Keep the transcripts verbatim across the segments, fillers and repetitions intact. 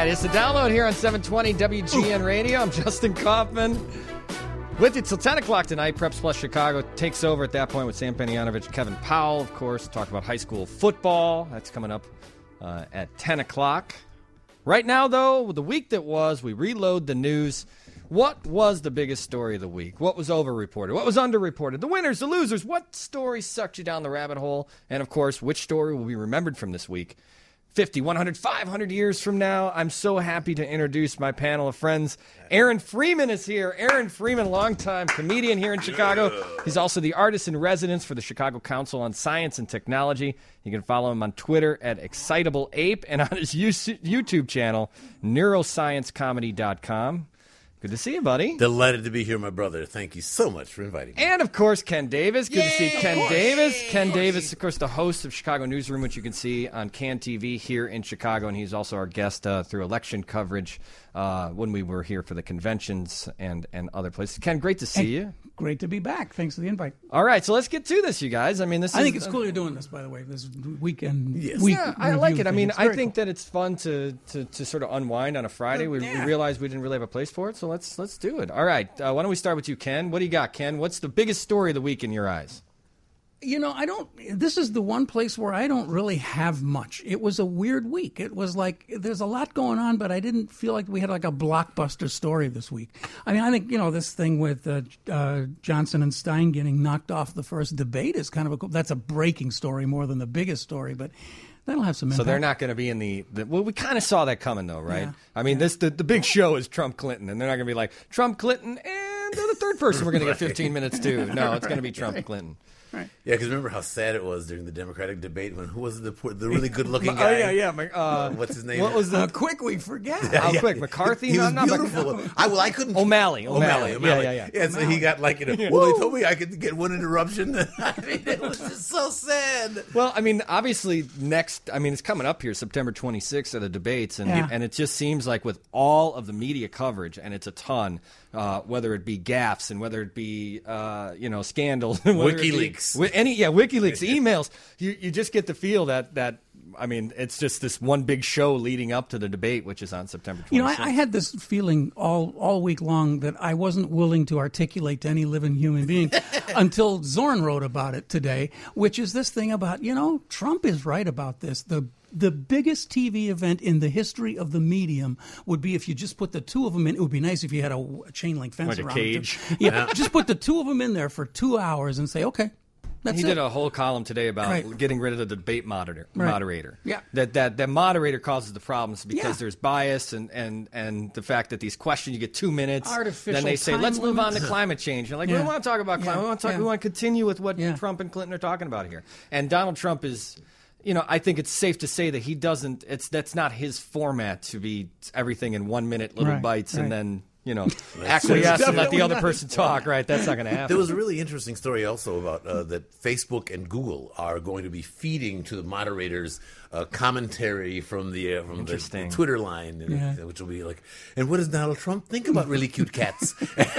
right, it's the download here on seven twenty W G N Radio. I'm Justin Kaufman. With you till ten o'clock tonight. Preps Plus Chicago takes over at that point with Sam Penianovich, Kevin Powell, of course, talk about high school football. That's coming up uh, at ten o'clock. Right now, though, the week that was, we reload the news. What was the biggest story of the week? What was overreported? What was underreported? The winners, the losers. What story sucked you down the rabbit hole? And, of course, which story will be remembered from this week? fifty, one hundred, five hundred years from now. I'm so happy to introduce my panel of friends. Aaron Freeman is here. Aaron Freeman, longtime comedian here in Chicago. He's also the artist in residence for the Chicago Council on Science and Technology. You can follow him on Twitter at Excitable Ape and on his YouTube channel, neuroscience comedy dot com. Good to see you, buddy. Delighted to be here, my brother. Thank you so much for inviting me. And, of course, Ken Davis. Good Yay! to see Ken of Davis. Yay! Ken of Davis, of course, the host of Chicago Newsroom, which you can see on Can T V here in Chicago. And he's also our guest uh, through election coverage uh, when we were here for the conventions and, and other places. Ken, great to see and you. Great to be back. Thanks for the invite. All right, so let's get to this, you guys. I mean, this I is, think it's cool you're doing this, by the way, this weekend. Yes. Week Yeah, I like it. I mean, I think cool. that it's fun to, to, to sort of unwind on a Friday. We, Yeah. we realized we didn't really have a place for it, so let's let's do it. All right, uh, why don't we start with you, Ken? What do you got, Ken? What's the biggest story of the week in your eyes? You know, I don't, this is the one place where I don't really have much. It was a weird week. It was like, there's a lot going on, but I didn't feel like we had like a blockbuster story this week. I mean, I think, you know, this thing with uh, uh, Johnson and Stein getting knocked off the first debate is kind of a, that's a breaking story more than the biggest story, but that'll have some impact. So they're not going to be in the, the well, we kind of saw that coming though, right? Yeah. I mean, this the, the big show is Trump Clinton, and they're not going to be like, Trump Clinton, and the third person we're going to get fifteen minutes to. No, it's going to be Trump Clinton. Right. Yeah, because remember how sad it was during the Democratic debate when who was the poor, the really good-looking Oh, guy? yeah, yeah. my- Uh, What's his name? What was the How quick we forget. How quick? McCarthy? He No, was not Mc- beautiful. I well, I couldn't. O'Malley, O'Malley. O'Malley. Yeah, yeah, yeah. And so he got like, you know, well, they told me I could get one interruption. I mean, it was just so sad. Well, I mean, obviously, next, I mean, it's coming up here, September twenty-sixth, are the debates, and Yeah. and it just seems like with all of the media coverage, and it's a ton, uh, whether it be gaffes and whether it be, uh, you know, scandals, and whether it be- WikiLeaks. wi- any, yeah, WikiLeaks emails, you you just get the feel that that. I mean, it's just this one big show leading up to the debate, which is on September You know, twenty-sixth. I, I had this feeling all, all week long that I wasn't willing to articulate to any living human being until Zorn wrote about it today, which is this thing about, you know, Trump is right about this. The the biggest T V event in the history of the medium would be if you just put the two of them in. It would be nice if you had a, a chain link fence Like a around cage. it. Yeah, just put the two of them in there for two hours and say, okay. That's he it. did a whole column today about Right. getting rid of the debate moderator. Right. moderator. Yeah. That that that moderator causes the problems because Yeah. there's bias and, and, and the fact that these questions you get two minutes. Artificial Then they say, time let's move on to limits. climate change. You're like, we Yeah. don't want to talk about climate. Yeah. We want to talk. Yeah. We want to continue with what Yeah. Trump and Clinton are talking about here. And Donald Trump is. You know, I think it's safe to say that he doesn't. It's that's not his format to be everything in one minute, little Right, bites, right. and then you know acquiesce and let the definitely other not person talk. Right? That's not going to happen. There was a really interesting story also about uh, that Facebook and Google are going to be feeding to the moderators uh, commentary from the uh, from the, Interesting. the Twitter line, and, Yeah. which will be like, and what does Donald Trump think about really cute cats?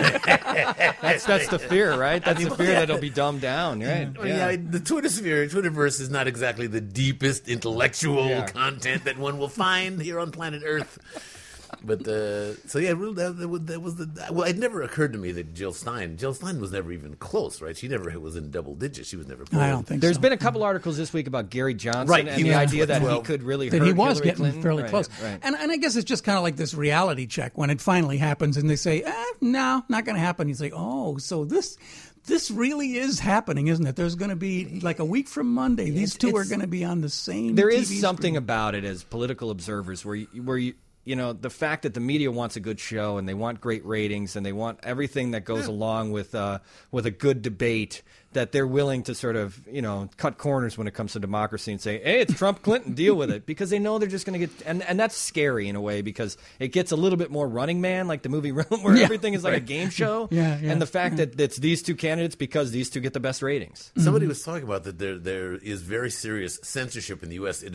That's that's the fear, right? That's mean, the fear yeah. that it'll be dumbed down, right? Well, yeah. the Twitter sphere, Twitterverse is not exactly the deepest intellectual Yeah. content that one will find here on planet Earth. But uh, so yeah, really, that, that was, that was the well. It never occurred to me that Jill Stein, Jill Stein was never even close, right? She never was in double digits. She was never. I don't think There's so. been a couple articles this week about Gary Johnson Right, and he the was idea that he twelve. could really that hurt he was Hillary getting Clinton. fairly Right, close. Right. And and I guess it's just kind of like this reality check when it finally happens and they say, eh, no, not going to happen. You say, oh, so this this really is happening, isn't it? There's going to be, like a week from Monday, these It's- two are it's- going to be on the same There T V is something screen. about it as political observers where you, where you you know the fact that the media wants a good show and they want great ratings and they want everything that goes along with uh, with a good debate, that they're willing to sort of you know cut corners when it comes to democracy and say, hey, it's Trump Clinton, deal with it, because they know they're just going to get and and that's scary in a way because it gets a little bit more Running Man, like the movie where Yeah. everything is like a game show. Yeah, yeah, and the fact that it's these two candidates because these two get the best ratings. Somebody was talking about that there there is very serious censorship in the U S. It is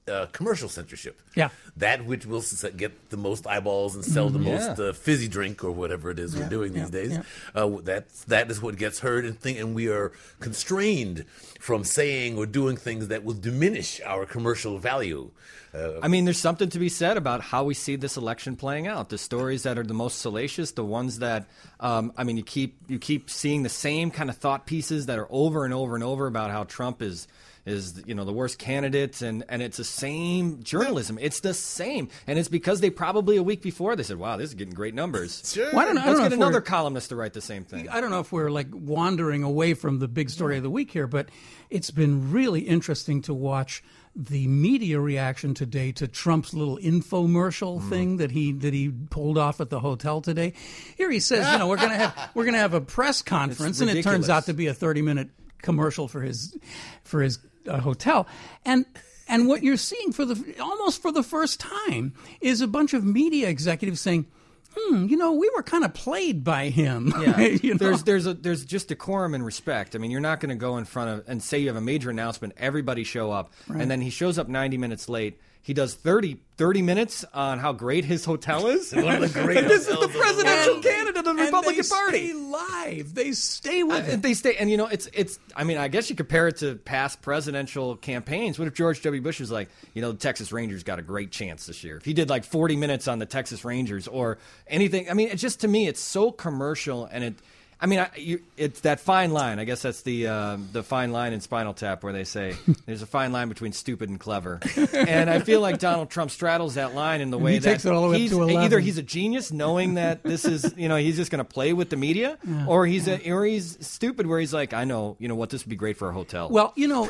uh, commercial censorship. Yeah. That which will s- get the most eyeballs and sell the Yeah. most uh, fizzy drink or whatever it is we're doing these yeah, days. yeah. Uh, that's, that is what gets heard, and, think, and we are constrained from saying or doing things that will diminish our commercial value. Uh, I mean, there's something to be said about how we see this election playing out. The stories that are the most salacious, the ones that, um, I mean, you keep you keep seeing the same kind of thought pieces that are over and over and over about how Trump is is you know the worst candidate, and, and it's the same journalism. It's the same, and it's because they probably a week before they said, "Wow, this is getting great numbers." Sure. Well, I don't know, I Let's don't know get if another we're- columnist to write the same thing. I don't know if we're like wandering away from the big story of the week here, but it's been really interesting to watch the media reaction today to Trump's little infomercial Mm. thing that he that he pulled off at the hotel today. Here he says, you know, we're gonna have we're gonna have a press conference, and it turns ridiculous. out to be a thirty minute commercial for his for his uh, hotel, and. And what you're seeing for the almost for the first time is a bunch of media executives saying, "Hmm, you know, we were kind of played by him." Yeah, you know? there's there's a there's just decorum and respect. I mean, you're not going to go in front of and say you have a major announcement, everybody show up, and then he shows up ninety minutes late. He does thirty, thirty minutes on how great his hotel is. One of the great And this is the hotels in the presidential world. candidate of the And Republican they Party. Stay live. They stay with And it. they stay, and you know, it's it's. I mean, I guess you compare it to past presidential campaigns. What if George W. Bush was like, you know, the Texas Rangers got a great chance this year? If he did like forty minutes on the Texas Rangers or anything, I mean, it's just to me, it's so commercial, and it. I mean, I, you, it's that fine line. I guess that's the uh, the fine line in Spinal Tap where they say there's a fine line between stupid and clever. And I feel like Donald Trump straddles that line in the way he that takes it all the way up he's to eleven. either he's a genius knowing that this is, you know, he's just going to play with the media, or he's a, or he's stupid where he's like, I know, you know what, this would be great for a hotel. Well, you know,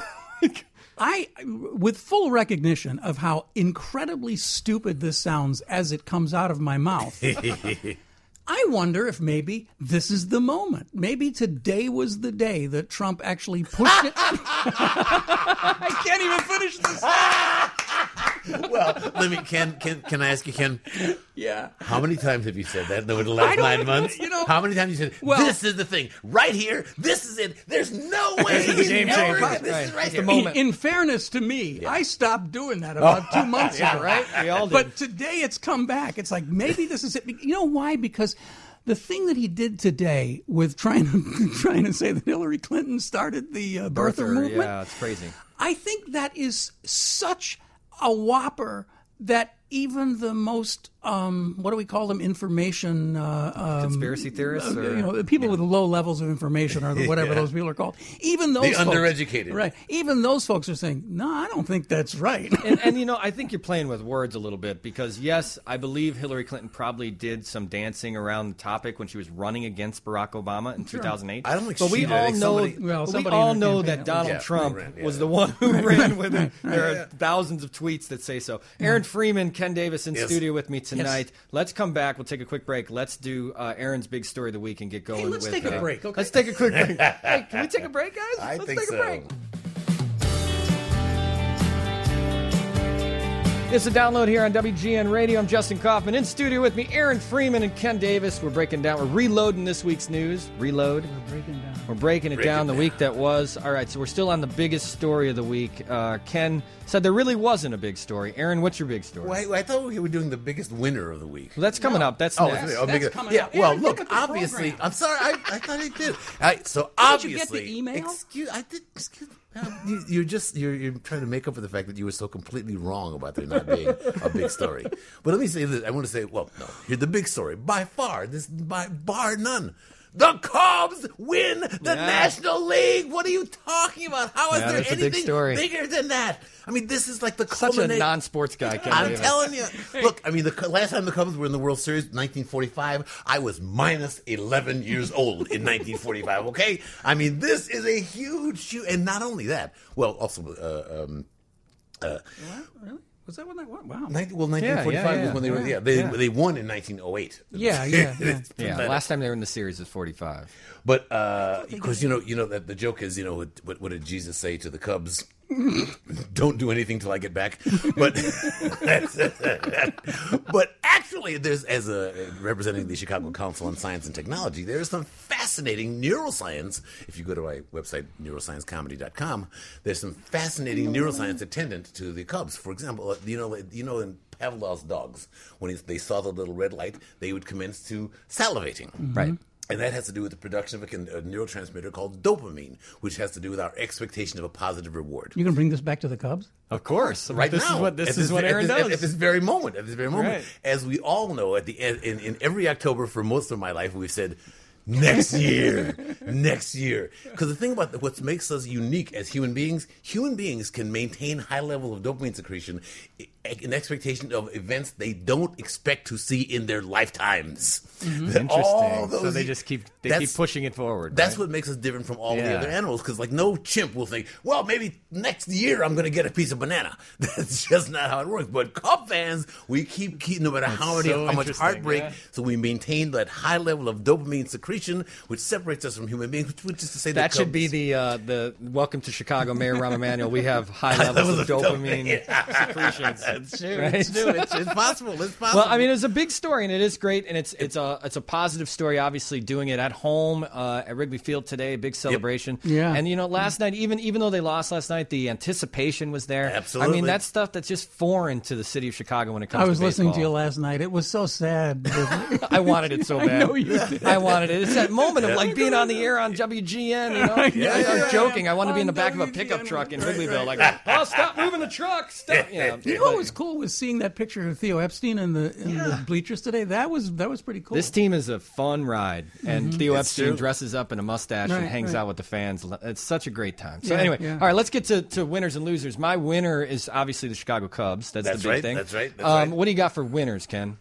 I, with full recognition of how incredibly stupid this sounds as it comes out of my mouth, I wonder if maybe this is the moment. Maybe today was the day that Trump actually pushed it. I can't even finish this. well, let me. Can can can I ask you, Ken? Yeah. How many times have you said that over the last don't nine know, months? you know- How many times you said, Well- this is the thing, right here, this is it, there's no way This is the game he's never changer. gonna- This Right. is right It's here. the moment. In fairness to me, I stopped doing that about two months Yeah, ago. right? We all did. But today it's come back. It's like maybe this is it. You know why? Because the thing that he did today with trying to trying to say that Hillary Clinton started the uh, birther, Birther, movement, yeah, it's crazy. I think that is such a whopper that even the most um, what do we call them? Information uh, um, Conspiracy theorists, uh, or you know, the people with low levels of information, or the, whatever Yeah. those people are called. Even those The folks, undereducated. right? Even those folks are saying, "No, I don't think that's right." and, and you know, I think you're playing with words a little bit because yes, I believe Hillary Clinton probably did some dancing around the topic when she was running against Barack Obama in two thousand eight. I don't think but she we did. I all think know, somebody- Well, but we somebody all in her know campaign, that Donald yeah, Trump ran, yeah. was the one who ran with it. There are thousands of tweets that say so. Aaron Freeman, Ken Davis in Yes. studio with me tonight. Let's come back. We'll take a quick break. Let's do uh, Aaron's big story of the week and get going. let's with, take a uh, break, okay? Let's take a quick break. Hey, can we take a break, guys? I Let's think take so. a break. It's a download here on W G N Radio. I'm Justin Kaufman. In studio with me, Aaron Freeman and Ken Davis. We're breaking down, we're reloading this week's news. Reload. Breaking down. We're breaking it Break down it the down. week that was. All right, so we're still on the biggest story of the week. Uh, Ken said there really wasn't a big story. Aaron, what's your big story? Well, I, I thought we were doing the biggest winner of the week. Well, that's coming up. That's Oh, next. is it? Oh, That's big- coming yeah. up. Well, Aaron, look, look at the obviously, program. I'm sorry. I, I thought I did. I, so Did you get obviously, the email? Excuse, I did. Excuse, uh, you, you're just you're, you're trying to make up for the fact that you were so completely wrong about there not being a big story. But let me say this. I want to say, well, no. Here's the big story by far. This by bar none. The Cubs win the Yeah. National League. What are you talking about? How is Yeah, there that's a big anything story. bigger than that? I mean, this is like the Such a culminate- non-sports guy, Ken I'm Davis. telling you. Look, I mean, the cu- last time the Cubs were in the World Series, nineteen forty-five, I was minus eleven years old in nineteen forty-five, okay? I mean, this is a huge, huge, and not only that, well, also, uh, um, What? Really? Was that when that went? Wow. nineteen, well, nineteen forty-five yeah, yeah. was when they were, yeah, they, Yeah. they won in nineteen oh eight. Yeah, yeah, yeah. Yeah, last time they were in the series was forty-five. But, uh, because, you know, you know that the joke is, you know, what, what did Jesus say to the Cubs Don't do anything till I get back. But but actually, there's as a representing the Chicago Council on Science and Technology, there's some fascinating neuroscience. If you go to my website neuroscience comedy dot com, there's some fascinating neuroscience attendant to the Cubs. For example, you know, you know in Pavlov's dogs, when they saw the little red light, they would commence to salivating. Mm-hmm. Right. And that has to do with the production of a, a neurotransmitter called dopamine, which has to do with our expectation of a positive reward. You can bring this back to the Cubs? Of course. Right this now. Is what, this at is what Aaron at this, does. At this very moment. At this very moment. Right. As we all know, at the end, in, in every October for most of my life, we've said, next year, next year. Because the thing about what makes us unique as human beings, human beings can maintain high level of dopamine secretion in expectation of events they don't expect to see in their lifetimes. Mm-hmm. That all Interesting. those- So they just keep they that's- keep pushing it forward. That's right? what makes us different from all the Yeah. other animals. Because like no chimp will think, well, maybe next year I'm going to get a piece of banana. That's just not how it works. But Cub fans, we keep, keep no matter how many, so how much interesting, heartbreak. yeah. So we maintain that high level of dopamine secretion, which separates us from human beings. Which is to say That that should be Cubs- the uh, the welcome to Chicago, Mayor Rahm Emanuel. We have high levels of dopamine secretions. That's true. Right? It's true. It's, it's possible. It's possible. Well, I mean, it's a big story, and it is great, and it's it's a it's a positive story. Obviously, doing it at home uh, at Wrigley Field today, a big celebration. Yeah. And you know, last night, even even though they lost last night, the anticipation was there. Absolutely. I mean, that's stuff that's just foreign to the city of Chicago when it comes. I was to listening to you baseball. last night. It was so sad. I wanted it so I bad. know you did. I wanted it. It's that moment of like being on the air on W G N. You know, I, yeah, I was yeah. joking. I wanted to be in the On back of a W G N, pickup truck in right, Wrigleyville, right. like, oh, stop moving the truck. Stop. Yeah. You know what was cool was seeing that picture of Theo Epstein in the in the bleachers today. That was that was pretty cool. This team is a fun ride, and Theo It's Epstein true. dresses up in a mustache and Right, hangs right. out with the fans. It's such a great time. So Yeah, anyway, yeah. all right, let's get to, to winners and losers. My winner is obviously the Chicago Cubs. That's, That's the big right, thing. that's right, that's um, right. What do you got for winners, Ken?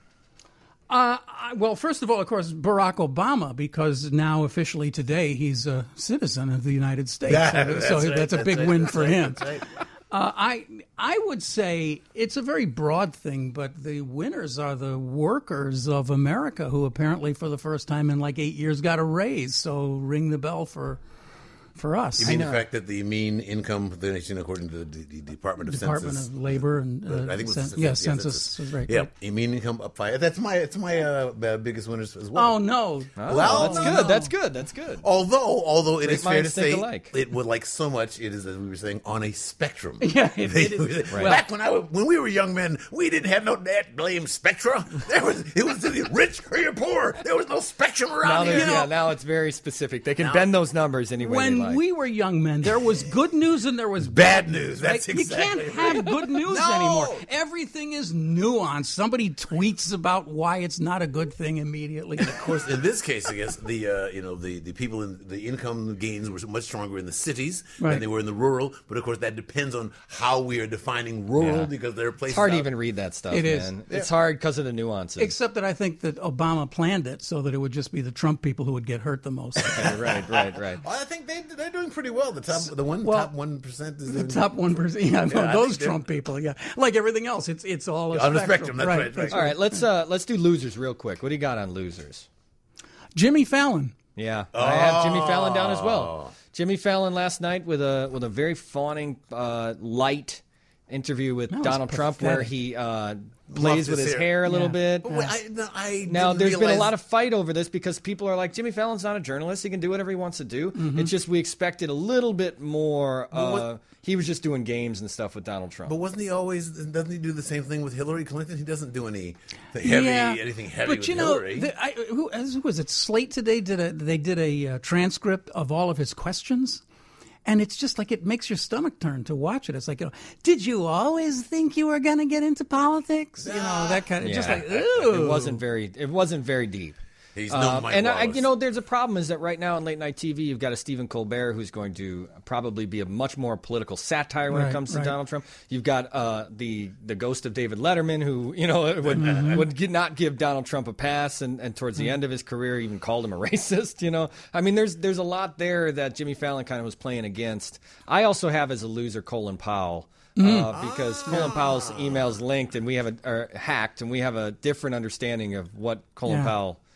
Uh, I- well, first of all, of course, Barack Obama, because now officially today he's a citizen of the United States. Yeah, so that's so right, that's a that's big right, win that's for right, him. that's right. Uh, I I would say it's a very broad thing, but the winners are the workers of America who apparently for the first time in like eight years got a raise. So ring the bell for for us. You mean the fact that the mean income of the nation, according to the, the Department of Department Census, of Labor and uh, Uh, I think it was cen- census, yeah, yeah, census is right. Yeah, right. the mean income up five. That's my it's my uh, uh, biggest winners as well. Oh no! Oh, Well, that's no, good. no. That's good. That's good. Although, although it Great is fair to minds think say, alike. it would like so much. It is, as we were saying, on a spectrum. Yeah, it- it is. Back Well- when I was, when we were young men, we didn't have no that blame spectra. There was it was the rich or you're poor. There was no spectrum Now, around there's- here. yeah, now it's very specific. They can Now- bend those numbers any way When they like. we were young men, there was good news and there was Bad news. That's Like, exactly You can't have good news No. anymore. Everything is nuanced. Somebody tweets about why it's not a good thing immediately. Of course, in this case, I guess the uh, you know the, the people in the income gains were much stronger in the cities Right. than they were in the rural. But of course, that depends on how we are defining rural Yeah. because there are places. It's hard to out- even read that stuff, It is. man. It's hard because of the nuances. Except that I think that Obama planned it so that it would just be the Trump people who would get hurt the most. right, right, right. Oh, I think they they're doing pretty well. The top the one Well, top one percent is The doing top one percent, yeah, no, Yeah, I those think they're- Trump people, yeah, like everything else, it's it's all a On the spectrum. spectrum, that's right, right. All right, let's uh, let's do losers real quick. What do you got on losers? Jimmy Fallon. Yeah, I have Jimmy Fallon down as Oh. well. Jimmy Fallon last night with a with a very fawning, uh, light interview with was Donald Trump, where pathetic. he uh, plays his with his hair. hair a little Yeah. bit. Well, I, no, I Now, didn't there's been a realize- lot of fight over this because people are like, Jimmy Fallon's not a journalist. He can do whatever he wants to do. Mm-hmm. It's just we expected a little bit more. Uh, what- he was just doing games and stuff with Donald Trump. But wasn't he always? Doesn't he do the same thing with Hillary Clinton? He doesn't do any heavy yeah, anything heavy but with you know, Hillary. the, I, who, who was it? Slate today did a they did a uh, transcript of all of his questions. And it's just like it makes your stomach turn to watch it. It's like, you know, did you always think you were going to get into politics? You know, that kind of Yeah. just like, ooh. It wasn't very. It wasn't very deep. He's no Um, Mike and I, Wallace. you know, there's a problem is that right now on late night T V, you've got a Stephen Colbert who's going to probably be a much more political satire when Right, it comes to right. Donald Trump. You've got uh, the the ghost of David Letterman, who you know would Mm-hmm. would gi- not give Donald Trump a pass, and, and towards Mm. the end of his career, even called him a racist. You know, I mean, there's there's a lot there that Jimmy Fallon kind of was playing against. I also have as a loser Colin Powell. Mm. Uh, because Colin Powell's emails linked and we have a or hacked and we have a different understanding of what Colin Yeah. Powell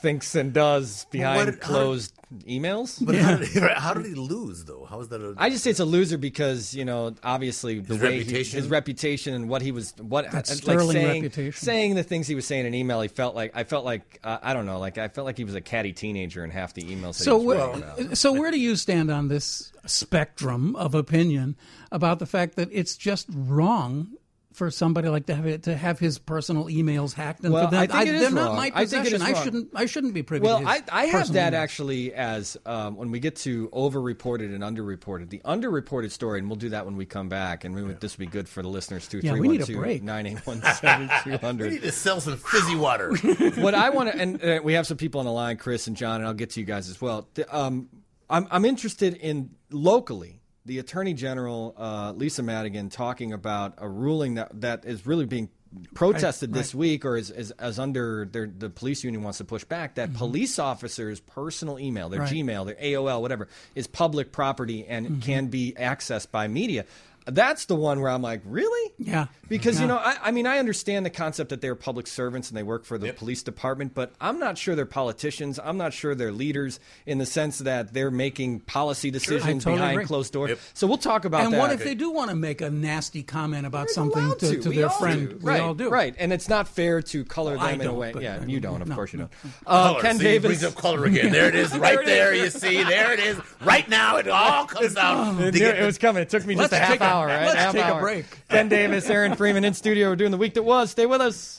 thinks and does behind What- closed emails. But how, did he, how did he lose, though? How is that? A, I just say it's a loser because, you know, obviously the His way he- reputation? his reputation and what he was, what That's like sterling saying, reputation. saying the things he was saying in email. He felt like I felt like uh, I don't know, like I felt like he was a catty teenager in half the emails. That So he was where, writing about. so where do you stand on this spectrum of opinion about the fact that it's just wrong for somebody like to have it, to have his personal emails hacked? And Well, for them, I think it is they're wrong. not my I think it possession. is I, wrong. shouldn't. I shouldn't be privy Well, to I, his I have personal that emails. actually as um, when we get to overreported and underreported. The underreported story, and we'll do that when we come back. And we would, this would be good for the listeners too. Yeah, we need a break. nine eight one seven two we hundred. need to sell some fizzy water. What I want to, and uh, we have some people on the line, Chris and John, and I'll get to you guys as well. The, um, I'm, I'm interested in locally. The Attorney General, uh, Lisa Madigan, talking about a ruling that, that is really being protested Right, this week, or is, is, is under their, the police union wants to push back, that police officers' personal email, their Right. Gmail, their A O L, whatever, is public property and can be accessed by media. That's the one where I'm like, really? Yeah. Because, Yeah. you know, I, I mean, I understand the concept that they're public servants and they work for the Yep. police department, but I'm not sure they're politicians. I'm not sure they're leaders in the sense that they're making policy decisions totally behind agree. closed doors. Yep. So we'll talk about And that. what if they do want to make a nasty comment about They're something allowed to, to We their all friend? do. We right, all do. Right, and it's not fair to color I them in a don't, way. but Yeah, I- you don't, of no, course you no. don't. Uh, Color. Ken See, Davis. brings up color again. There it is, right there. You see, there it is, right now. It all comes out. It, To get it was coming. It took me just Let's a half take a- hour, right? let's half take a hour. break. Ken Davis, Aaron Freeman in studio. We're doing the week that was. Stay with us.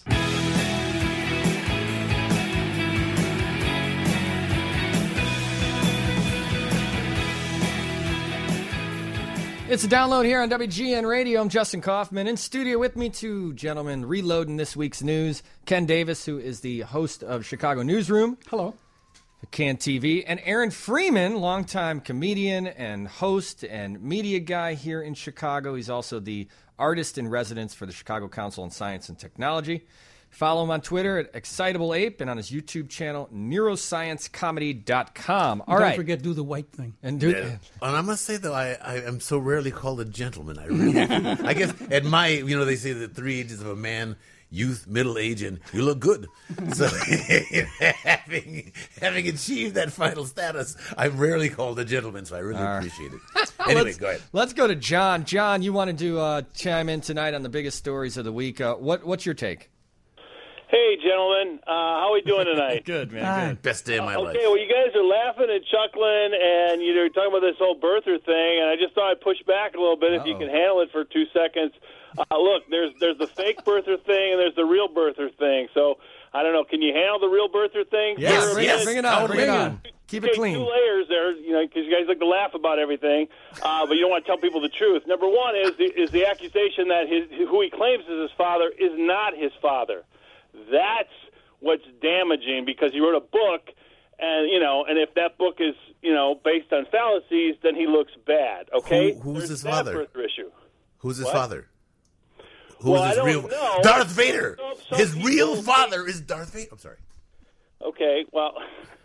It's a download here on W G N Radio. I'm Justin Kaufman. In studio with me, two gentlemen reloading this week's news. Ken Davis, who is the host of Chicago Newsroom. Hello. Can T V, and Aaron Freeman, longtime comedian and host and media guy here in Chicago. He's also the artist in residence for the Chicago Council on Science and Technology. Follow him on Twitter at Excitable Ape and on his YouTube channel, neuroscience comedy dot com. All Don't right. forget, do the white thing. And do Yeah. And I must say, though, I, I am so rarely called a gentleman. I really, I guess at my, you know, they say the three ages of a man: youth, middle age, and you look good. So having having achieved that final status, I'm rarely called a gentleman. So I really right. appreciate it. Anyway, let's, go ahead. Let's go to John. John, you wanted to uh, chime in tonight on the biggest stories of the week. Uh, what What's your take? Hey, gentlemen. Uh, how are we doing tonight? Good, man. Hi. Good. Best day of my life. Okay, well, you guys are laughing and chuckling, and you're talking about this whole birther thing, and I just thought I'd push back a little bit if you Uh-oh. can handle it for two seconds. Uh, look, there's there's the fake birther thing, and there's the real birther thing. So, I don't know, can you handle the real birther thing? Yes, for a yes, minute? bring it on. Bring it on. Keep it Okay, clean. two layers there, you know, because you guys like to laugh about everything, uh, but you don't want to tell people the truth. Number one is the, is the accusation that his who he claims is his father is not his father. That's what's damaging, because he wrote a book, and you know, and if that book is you know based on fallacies, then he looks bad. Okay, Who- who's There's his that father? birther issue. Who's his What? father? Who Well, is I his don't real know. Darth Vader? Some- some His real people- father is Darth Vader. I'm sorry. Okay, well,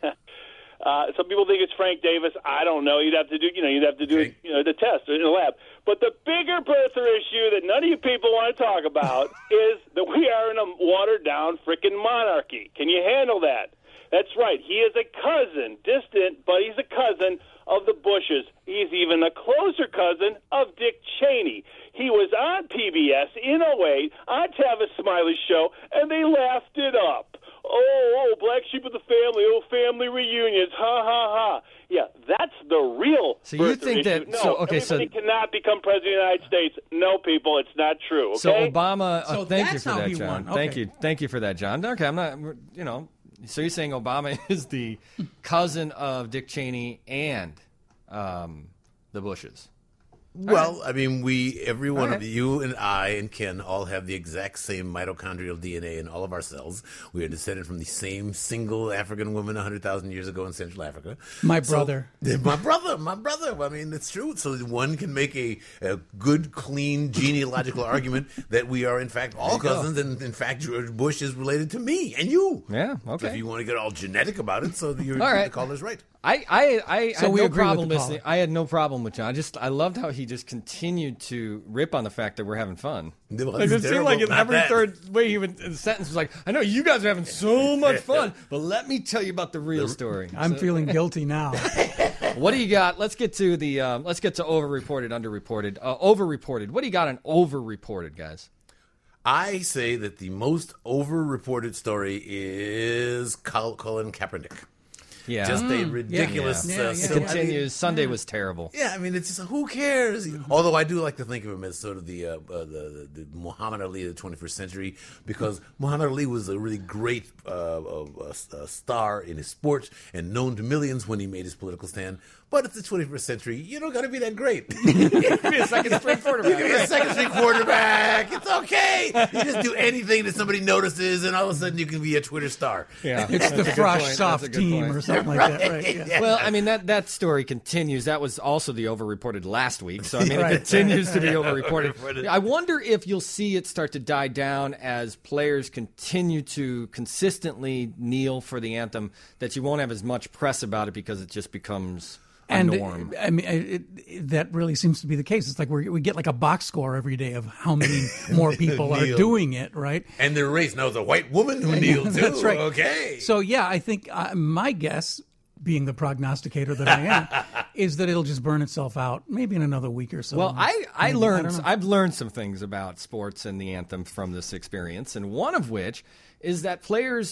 uh, some people think it's Frank Davis. I don't know. You'd have to do, you know, you'd have to do, Okay. you know, the test in the lab. But the bigger birther issue that none of you people want to talk about is that we are in a watered-down frickin' monarchy. Can you handle that? That's right. He is a cousin, distant, but he's a cousin of the Bushes. He's even a closer cousin of Dick Cheney. He was on P B S in oh eight on Tavis Smiley's show, and they laughed it up. Oh, oh, black sheep of the family, oh, family reunions, ha, ha, ha. Yeah, that's the real So you birther think that- issue. No, so, okay, so- everybody cannot become president of the United States. No, people, it's not true, okay? So Obama, uh, So thank you that's for how that, he John. won. Thank Okay. you, thank you for that, John. Okay, I'm not, you know. So you're saying Obama is the cousin of Dick Cheney and um, the Bushes? Well, I mean, we, every one of right. you and I and Ken all have the exact same mitochondrial D N A in all of our cells. We are descended from the same single African woman one hundred thousand years ago in Central Africa. My So- brother. my brother, my brother. I mean, it's true. So one can make a, a good, clean, genealogical argument that we are, in fact, all you go. cousins. And, in fact, George Bush is related to me and you. Yeah, okay. If you want to get all genetic about it, so you're, All right. the caller's right. I, I, I So had we no agree with problem the listening. caller. I had no problem with John. I just I loved how he just continued to rip on the fact that we're having fun. Well, Like, it's it seemed terrible. like in Not every that. third way he would the sentence was like, "I know you guys are having so much fun, but let me tell you about the real story." I'm So- feeling guilty now. What do you got? Let's get to the um, let's get to overreported, underreported, uh, overreported. What do you got on overreported, guys? I say that the most over-reported story is Col- Colin Kaepernick. Yeah, Just a ridiculous. Yeah, uh, yeah, yeah. it silly- continues. Sunday was terrible. Yeah, I mean, it's just who cares? Although I do like to think of him as sort of the uh, uh, the, the, the Muhammad Ali of the twenty-first century, because Muhammad Ali was a really great uh, uh, uh, star in his sport and known to millions when he made his political stand. But it's the twenty-first century. You don't got to be that great. Be a second string quarterback. You can be a second string quarterback. It's okay. You just do anything that somebody notices, and all of a sudden you can be a Twitter star. Yeah, It's the that's a good Frosh point. Soft That's a good team point. or something like that, right? Yeah. Well, I mean that that story continues. That was also the overreported last week, so I mean Right. it continues to be overreported. I wonder if you'll see it start to die down as players continue to consistently kneel for the anthem. That you won't have as much press about it because it just becomes a And norm. I mean, it, it, that really seems to be the case. It's like we we get like a box score every day of how many more people are Kneel. doing it, right? And their race knows a white woman who kneeled too. That's right. Okay. So yeah, I think uh, my guess, being the prognosticator that I am, is that it'll just burn itself out maybe in another week or so. Well, I, I Maybe, learned don't know. I've learned some things about sports and the anthem from this experience, and one of which is that players,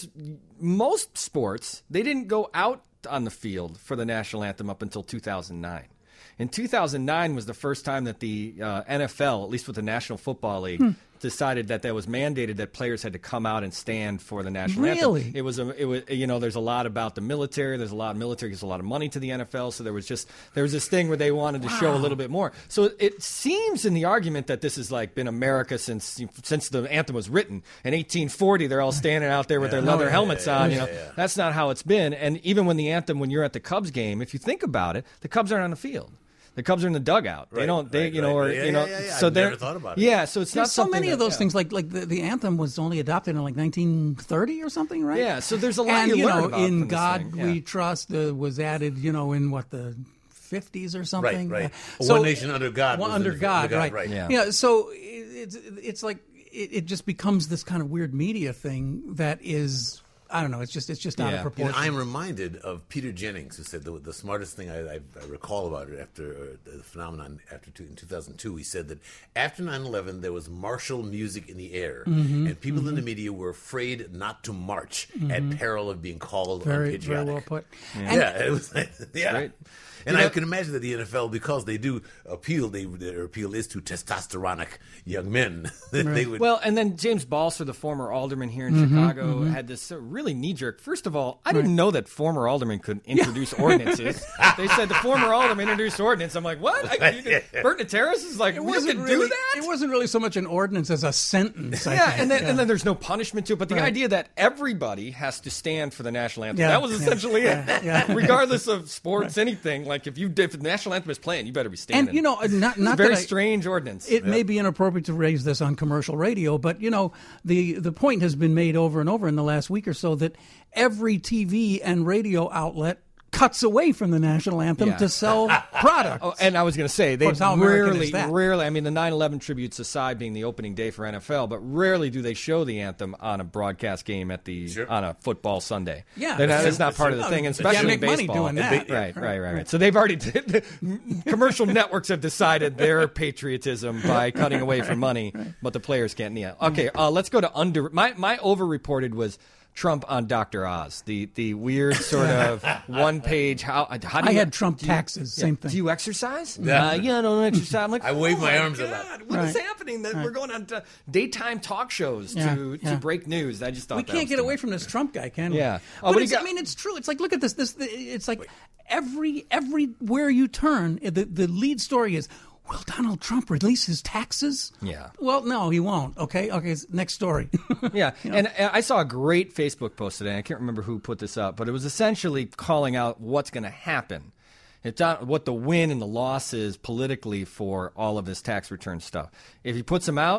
most sports, they didn't go out on the field for the national anthem up until two thousand nine. In two thousand nine was the first time that the uh, N F L, at least with the National Football League, Hmm. decided that that was mandated that players had to come out and stand for the national Really? anthem. It was a, it was you know there's a lot about the military. There's a lot of military gives a lot of money to the N F L. So there was just there was this thing where they wanted to show a little bit more. So it, it seems in the argument that this has like been America since since the anthem was written in eighteen forty. They're all standing out there with their leather yeah, helmets yeah, on. yeah, You know yeah. that's not how it's been. And even when the anthem, when you're at the Cubs game, if you think about it, the Cubs aren't on the field. The Cubs are in the dugout. They Right, don't. They right, you know right, or right. Yeah, you know. yeah, yeah, yeah. So I've they're never thought about it. Yeah. So it's not There's so something many of that- those yeah. things. Like like the, the anthem was only adopted in like nineteen thirty or something, right? Yeah, so there's a lot and you you learn know, about in from this God thing, yeah. We Trust uh, was added, you know, in what the fifties or something. right. Uh, One nation under God One was under in the- God, under God, right? right. Yeah. Yeah. So it, it's it's like it, it just becomes this kind of weird media thing that is. I don't know. It's just it's just out Yeah. of You proportion. know, I am reminded of Peter Jennings, who said the, the smartest thing I, I, I recall about it after uh, the phenomenon after two, in two thousand two. He said that after nine eleven, there was martial music in the air, Mm-hmm. and people in the media were afraid not to march at peril of being called very unpatriotic. very well put. Yeah, it was. Yeah, Great. and You I know- can imagine that the N F L, because they do appeal, they their appeal is to testosteronic young men. that they would. Well, and then James Balser, the former alderman here in Mm-hmm, Chicago, had this uh, really knee-jerk. First of all, I didn't know that former aldermen could introduce ordinances. They said the former alderman introduced ordinance. I'm like, what? I, you could, Burton Terrace is like, It we wasn't can really. do that? It wasn't really so much an ordinance as a sentence. I Yeah, think. and then Yeah. and then there's no punishment to it. But the Right. idea that everybody has to stand for the national anthem, Yeah, that was yeah, essentially yeah, it. yeah. Regardless of sports, anything. Like if you if the national anthem is playing, you better be standing. And you know, not it's a not very that I, strange ordinance. It may be inappropriate to raise this on commercial radio, but you know, the the point has been made over and over in the last week or so that every T V and radio outlet cuts away from the national anthem Yeah. to sell products. Oh, and I was going to say, they course, how American rarely, is that? rarely, I mean, the nine eleven tributes aside being the opening day for N F L, but rarely do they show the anthem on a broadcast game at the Sure. on a football Sunday. Yeah, They're not, that's that's true. not part of the That's thing, true. and You especially can't make money baseball. doing that. Right, right, right, right. So they've already, commercial networks have decided their patriotism by cutting away from money, but the players can't kneel. Okay, uh, let's go to under, my, my over-reported was Trump on Doctor Oz, the the weird sort of one page. How, how do I you, had Trump do you- taxes, same thing. Do you exercise? Yeah. Uh, yeah, I don't exercise. I'm like, I wave oh my my arms a God, lot. What is Right. happening? That we're going on to daytime talk shows Yeah, to yeah. to break news. I just thought we that can't was get too away much. from this Trump guy, can we? Yeah. Oh, But what do you it's, got? I mean, it's true. It's like, look at this. This it's like every everywhere you turn, the the lead story is, will Donald Trump release his taxes? Yeah. Well, no, he won't. Okay. Okay. Next story. Yeah, and uh, I saw a great Facebook post today. I can't remember who put this up, but it was essentially calling out what's going to happen. It's not what the win and the loss is politically for all of this tax return stuff. If he puts them out,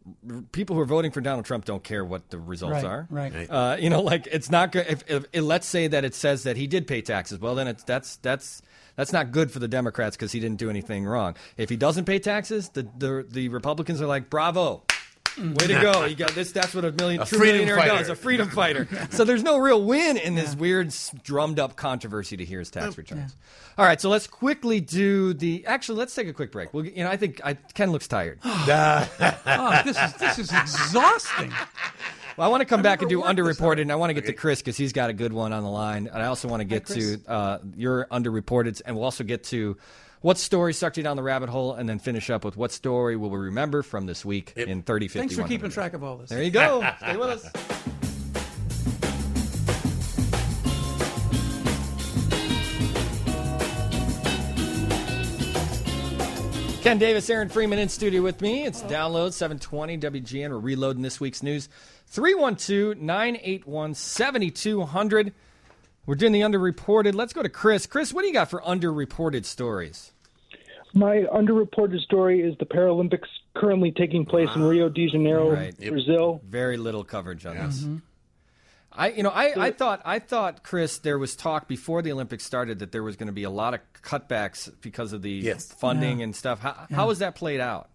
people who are voting for Donald Trump don't care what the results Right, are. right. Right. Uh, you know, like it's not good. If, if, if let's say that it says that he did pay taxes, well, then it's that's that's that's not good for the Democrats because he didn't do anything wrong. If he doesn't pay taxes, the the, the Republicans are like, bravo. Way to go! You got this. That's what a million A true freedom millionaire fighter. does. A freedom fighter. So there's no real win in this weird, drummed up controversy to hear his tax returns. All right, so let's quickly do the. Actually, let's take a quick break. Well, you know, I think I, Ken looks tired. well, Oh, this is this is exhausting. I want to come back and do never worked this underreported, and I want to get to Chris because he's got a good one on the line. And I also want to get Chris. to uh, your underreported, and we'll also get to. What story sucked you down the rabbit hole, and then finish up with what story will we remember from this week Yep. in thirty, fifty, Thanks for one keeping hundred. track of all this. There you go. Stay with us. Ken Davis, Aaron Freeman in studio with me. It's Download seven twenty W G N. We're reloading this week's news. three one two, nine eight one, seven two zero zero. We're doing the underreported. Let's go to Chris. Chris, what do you got for underreported stories? My underreported story is the Paralympics currently taking place in Rio de Janeiro, Right. Yep. Brazil. Very little coverage on this. I, you know, I, I thought, I thought, Chris, there was talk before the Olympics started that there was going to be a lot of cutbacks because of the Yes. funding and stuff. How, how has that played out?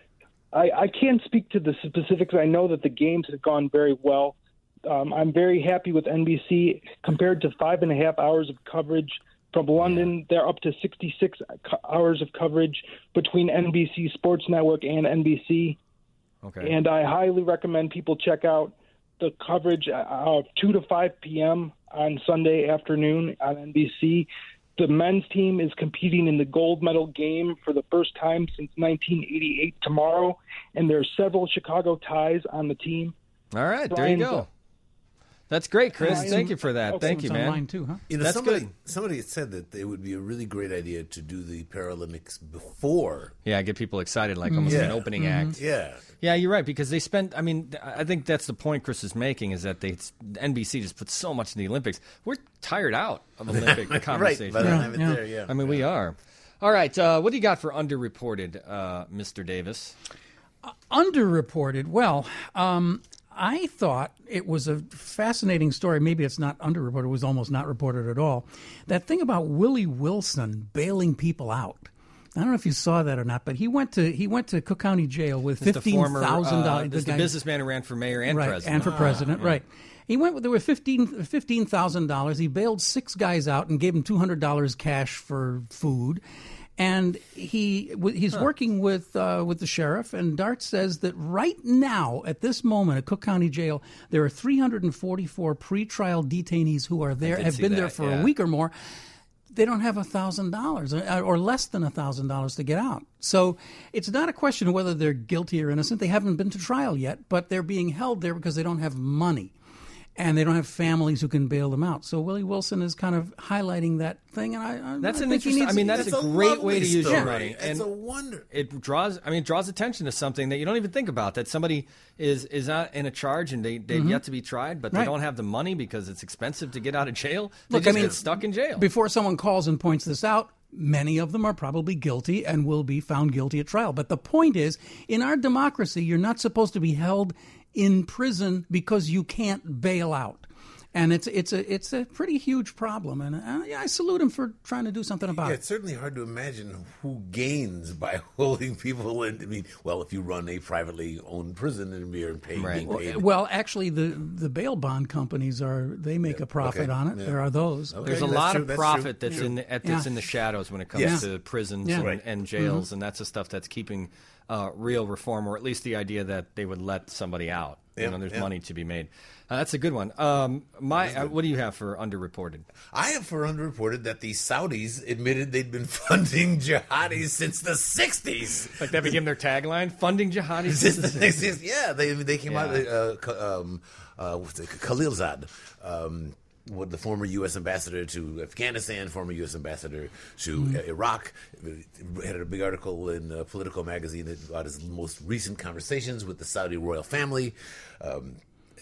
I, I can't speak to the specifics. I know that the games have gone very well. Um, I'm very happy with N B C. Compared to five and a half hours of coverage from London, they're up to sixty-six co- hours of coverage between N B C Sports Network and N B C. Okay. And I highly recommend people check out the coverage uh, two to five p.m. on Sunday afternoon on N B C. The men's team is competing in the gold medal game for the first time since nineteen eighty-eight tomorrow, and there are several Chicago ties on the team. All right, there you Brian's go. up. That's great, Chris. Brian- Thank you for that. Okay. Thank you, It's on man. mine too, huh? You know, That's somebody, good. somebody had said that it would be a really great idea to do the Paralympics before. Yeah, get people excited, like almost Yeah. an opening act. Yeah. Yeah, you're right, because they spent, I mean, I think that's the point Chris is making, is that they N B C just put so much in the Olympics. We're tired out of Olympic Right. conversation. By the Yeah, time it's yeah. there, yeah. I mean, we are. All right, uh, what do you got for underreported, uh, Mister Davis? Underreported. Well, um, I thought it was a fascinating story. Maybe it's not underreported. It was almost not reported at all. That thing about Willie Wilson bailing people out. I don't know if you saw that or not, but he went to he went to Cook County Jail with This is fifteen thousand uh, dollars. this is the businessman who ran for mayor and right, president. and for president, right. He went with, there were fifteen fifteen thousand dollars. He bailed six guys out and gave them two hundred dollars cash for food. And he he's working with uh, with the sheriff, and Dart says that right now, at this moment, at Cook County Jail, there are three hundred forty-four pretrial detainees who are there, did have see been there that, for yeah. a week or more. They don't have one thousand dollars or less than one thousand dollars to get out. So it's not a question of whether they're guilty or innocent. They haven't been to trial yet, but they're being held there because they don't have money. And they don't have families who can bail them out. So Willie Wilson is kind of highlighting that thing, and I, I That's I an think he interesting. needs- I mean, that's, That's a a great lovely way to use your story. money, It's and a wonder. It draws. I mean, it draws attention to something that you don't even think about. That somebody is is not in a charge and they they've yet to be tried, but they Right. don't have the money because it's expensive to get out of jail. They Look, just I mean, get stuck in jail. Before someone calls and points this out, many of them are probably guilty and will be found guilty at trial. But the point is, in our democracy, you're not supposed to be held in prison because you can't bail out. And it's it's a it's a pretty huge problem, and uh, yeah, I salute him for trying to do something about Yeah, it. it's certainly hard to imagine who gains by holding people in. I mean, well, if you run a privately owned prison and you're paid, Right. being paid. Well, actually, the the bail bond companies are they make a profit okay. on it. Yeah. There are those. Okay. There's a that's lot true, of that's profit true. that's True. in the, at, that's Yeah. in the shadows when it comes Yes. to prisons Yeah. and, Right. and jails, and that's the stuff that's keeping uh, real reform, or at least the idea that they would let somebody out. You Yeah, know, there's yeah. money to be made. Uh, that's a good one. Um, my, uh, what do you have for underreported? I have for underreported that the Saudis admitted they'd been funding jihadis since the sixties. Like that became their tagline: funding jihadis. Since the sixties, yeah, they they came out. Yeah. Uh, Ka- um, uh, what's it, Khalilzad, um, what the former U S ambassador to Afghanistan, former U S ambassador to uh, Iraq, had a big article in uh, Politico magazine about his most recent conversations with the Saudi royal family. Um,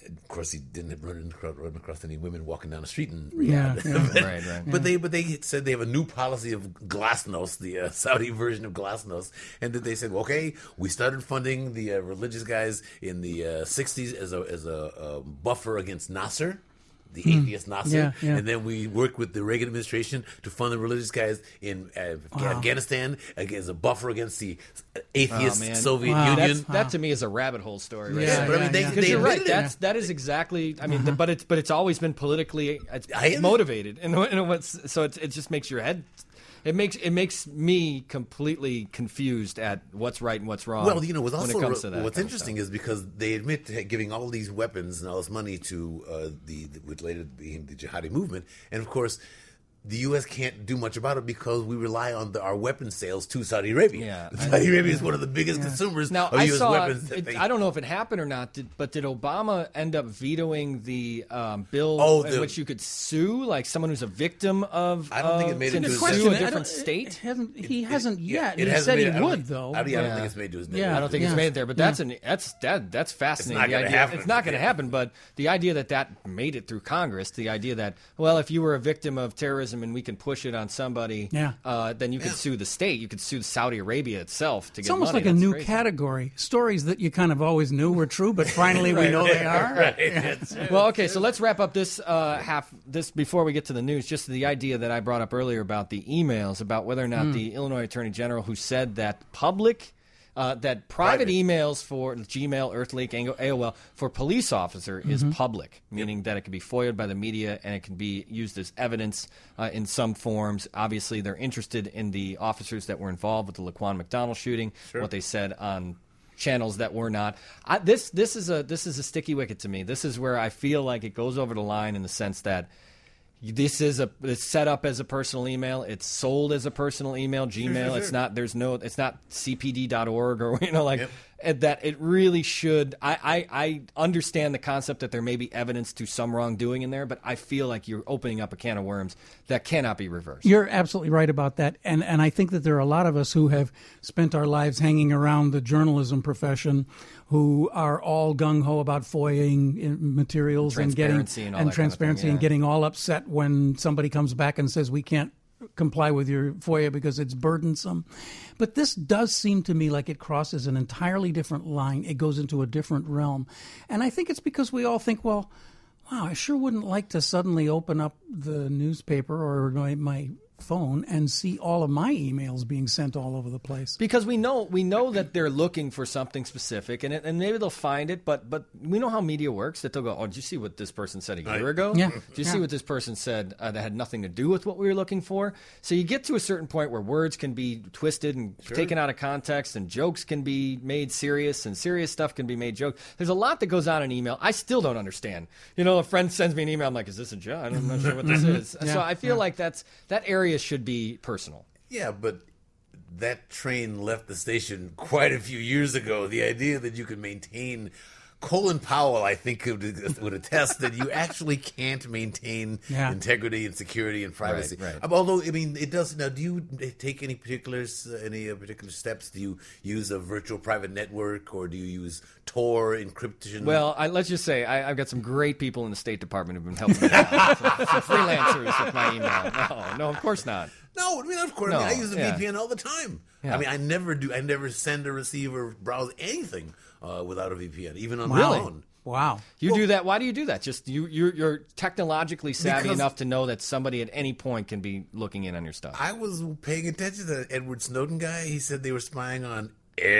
of course, he didn't run across, run across any women walking down the street in Yeah, Riyadh. yeah. but, Right, right. But they, but they said they have a new policy of glasnost, the uh, Saudi version of glasnost, and that they said, well, okay, we started funding the uh, religious guys in the uh, sixties as a as a, a buffer against Nasser. The atheist Nasser, Yeah, yeah. and then we worked with the Reagan administration to fund the religious guys in uh, Afghanistan as a buffer against the atheist Oh, man. Soviet Wow. Union. That's, that to me is a rabbit hole story. Right Yeah, there. but I mean, they, yeah. Because they you're right. admitted it. That's that is exactly. I mean, but it's but it's always been politically it's I am- motivated, and and what's so it's, it just makes your head. It makes it makes me completely confused at what's right and what's wrong. Well, you know, what's when also it comes to that what's kind of interesting stuff. is because they admit to giving all these weapons and all this money to uh, the, the with later being the jihadi movement, and of course, the U S can't do much about it because we rely on the, our weapon sales to Saudi Arabia. Yeah. Saudi Arabia is one of the biggest consumers Now of I U S saw. weapons. that It, they- I don't know if it happened or not, did, but did Obama end up vetoing the um, bill Oh, in the- which you could sue, like someone who's a victim of? I don't think it of- made it can to The his- sue question, a I different don't- state. It hasn't, he it- hasn't yeah, yet. it He hasn't said made he it- I don't would, think- though. I don't, I don't Yeah. think it's made to his name. Yeah. I don't think Yeah. it's made it there, but that's an that's that that's fascinating. not the gonna idea, happen. It's not going to Yeah. happen, but the idea that that made it through Congress, the idea that well, if you were a victim of terrorism and we can push it on somebody, Yeah. uh, then you could Yeah. sue the state. You could sue Saudi Arabia itself to It's get almost money. like a That's new crazy. category. Stories that you kind of always knew were true, but finally we know they are. Well, okay, so let's wrap up this uh, half this before we get to the news. Just the idea that I brought up earlier about the emails, about whether or not the Illinois Attorney General, who said that public, uh, that private, Private. emails for Gmail, Earthlink, A O L for police officer is public, meaning that it can be foiled by the media and it can be used as evidence uh, in some forms. Obviously, they're interested in the officers that were involved with the Laquan McDonald shooting, what they said on channels that were not. I, this this is a this is a sticky wicket to me. This is where I feel like it goes over the line in the sense that this is a it's set up as a personal email. It's sold as a personal email. Gmail. sure, It's sure. not. There's no. It's not C P D dot org or you know like Yep. and that. It really should. I, I I understand the concept that there may be evidence to some wrongdoing in there, but I feel like you're opening up a can of worms that cannot be reversed. You're absolutely right about that. And and I think that there are a lot of us who have spent our lives hanging around the journalism profession who are all gung-ho about FOIAing in materials and getting Transparency and all that kind of transparency thing, and yeah. getting all upset when somebody comes back and says we can't comply with your FOIA because it's burdensome. But this does seem to me like it crosses an entirely different line. It goes into a different realm. And I think it's because we all think, well, wow, I sure wouldn't like to suddenly open up the newspaper or my, my phone and see all of my emails being sent all over the place. Because we know we know that they're looking for something specific, and it, and maybe they'll find it. But but we know how media works. That they'll go, oh, did you see what this person said a year Right. ago? Yeah. Did you Yeah. see what this person said uh, that had nothing to do with what we were looking for? So you get to a certain point where words can be twisted and taken out of context, and jokes can be made serious, and serious stuff can be made joke. There's a lot that goes on in email. I still don't understand. You know, a friend sends me an email. I'm like, is this a joke? I'm not sure what this is. Yeah. So I feel Yeah. like that's that area should be personal. Yeah, but that train left the station quite a few years ago. The idea that you could maintain Colin Powell, I think, would, would attest that you actually can't maintain Yeah. integrity and security and privacy. Right, right. Um, Although, I mean, it does. Now, do you take any particulars, uh, any uh, particular steps? Do you use a virtual private network, or do you use Tor encryption? Well, I, let's just say I, I've got some great people in the State Department who've been helping me out. some, some freelancers with my email. No, no, of course not. no, I mean, of course, I, mean, No, I use a yeah. V P N all the time. Yeah. I mean, I never do. I never send or receive or browse anything uh, without a V P N, even on Really? my own. Wow. You do that. Why do you do that? Just you, you're, you're technologically savvy Because- enough to know that somebody at any point can be looking in on your stuff. I was paying attention to that Edward Snowden guy. He said they were spying on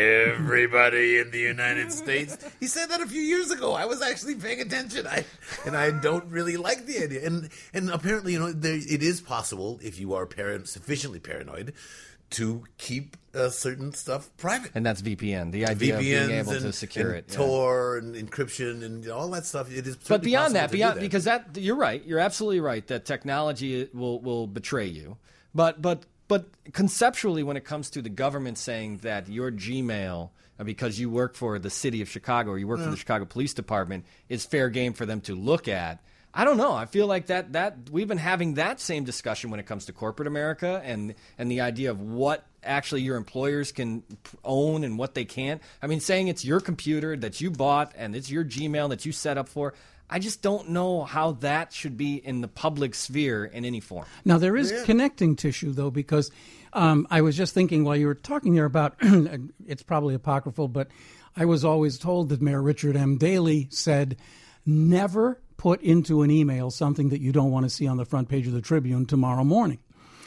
everybody in the United States. He said that a few years ago. I was actually paying attention. I and I don't really like the idea. And and apparently, you know, there, it is possible if you are parent, sufficiently paranoid to keep uh, certain stuff private. And that's V P N. The idea of being able and, to secure and it. yeah. Tor and encryption and all that stuff. It is, But certainly beyond possible that, to do beyond that. because that you're right, you're absolutely right that technology will will betray you. But but but conceptually, when it comes to the government saying that your Gmail, uh, because you work for the city of Chicago or you work for the Chicago Police Department, is fair game for them to look at. I don't know. I feel like that that we've been having that same discussion when it comes to corporate America and and the idea of what actually your employers can own and what they can't. I mean, saying it's your computer that you bought and it's your Gmail that you set up for. I just don't know how that should be in the public sphere in any form. Now, there is yeah. connecting tissue, though, because um, I was just thinking while you were talking here about, it's probably apocryphal, but I was always told that Mayor Richard M. Daley said, never put into an email something that you don't want to see on the front page of the Tribune tomorrow morning.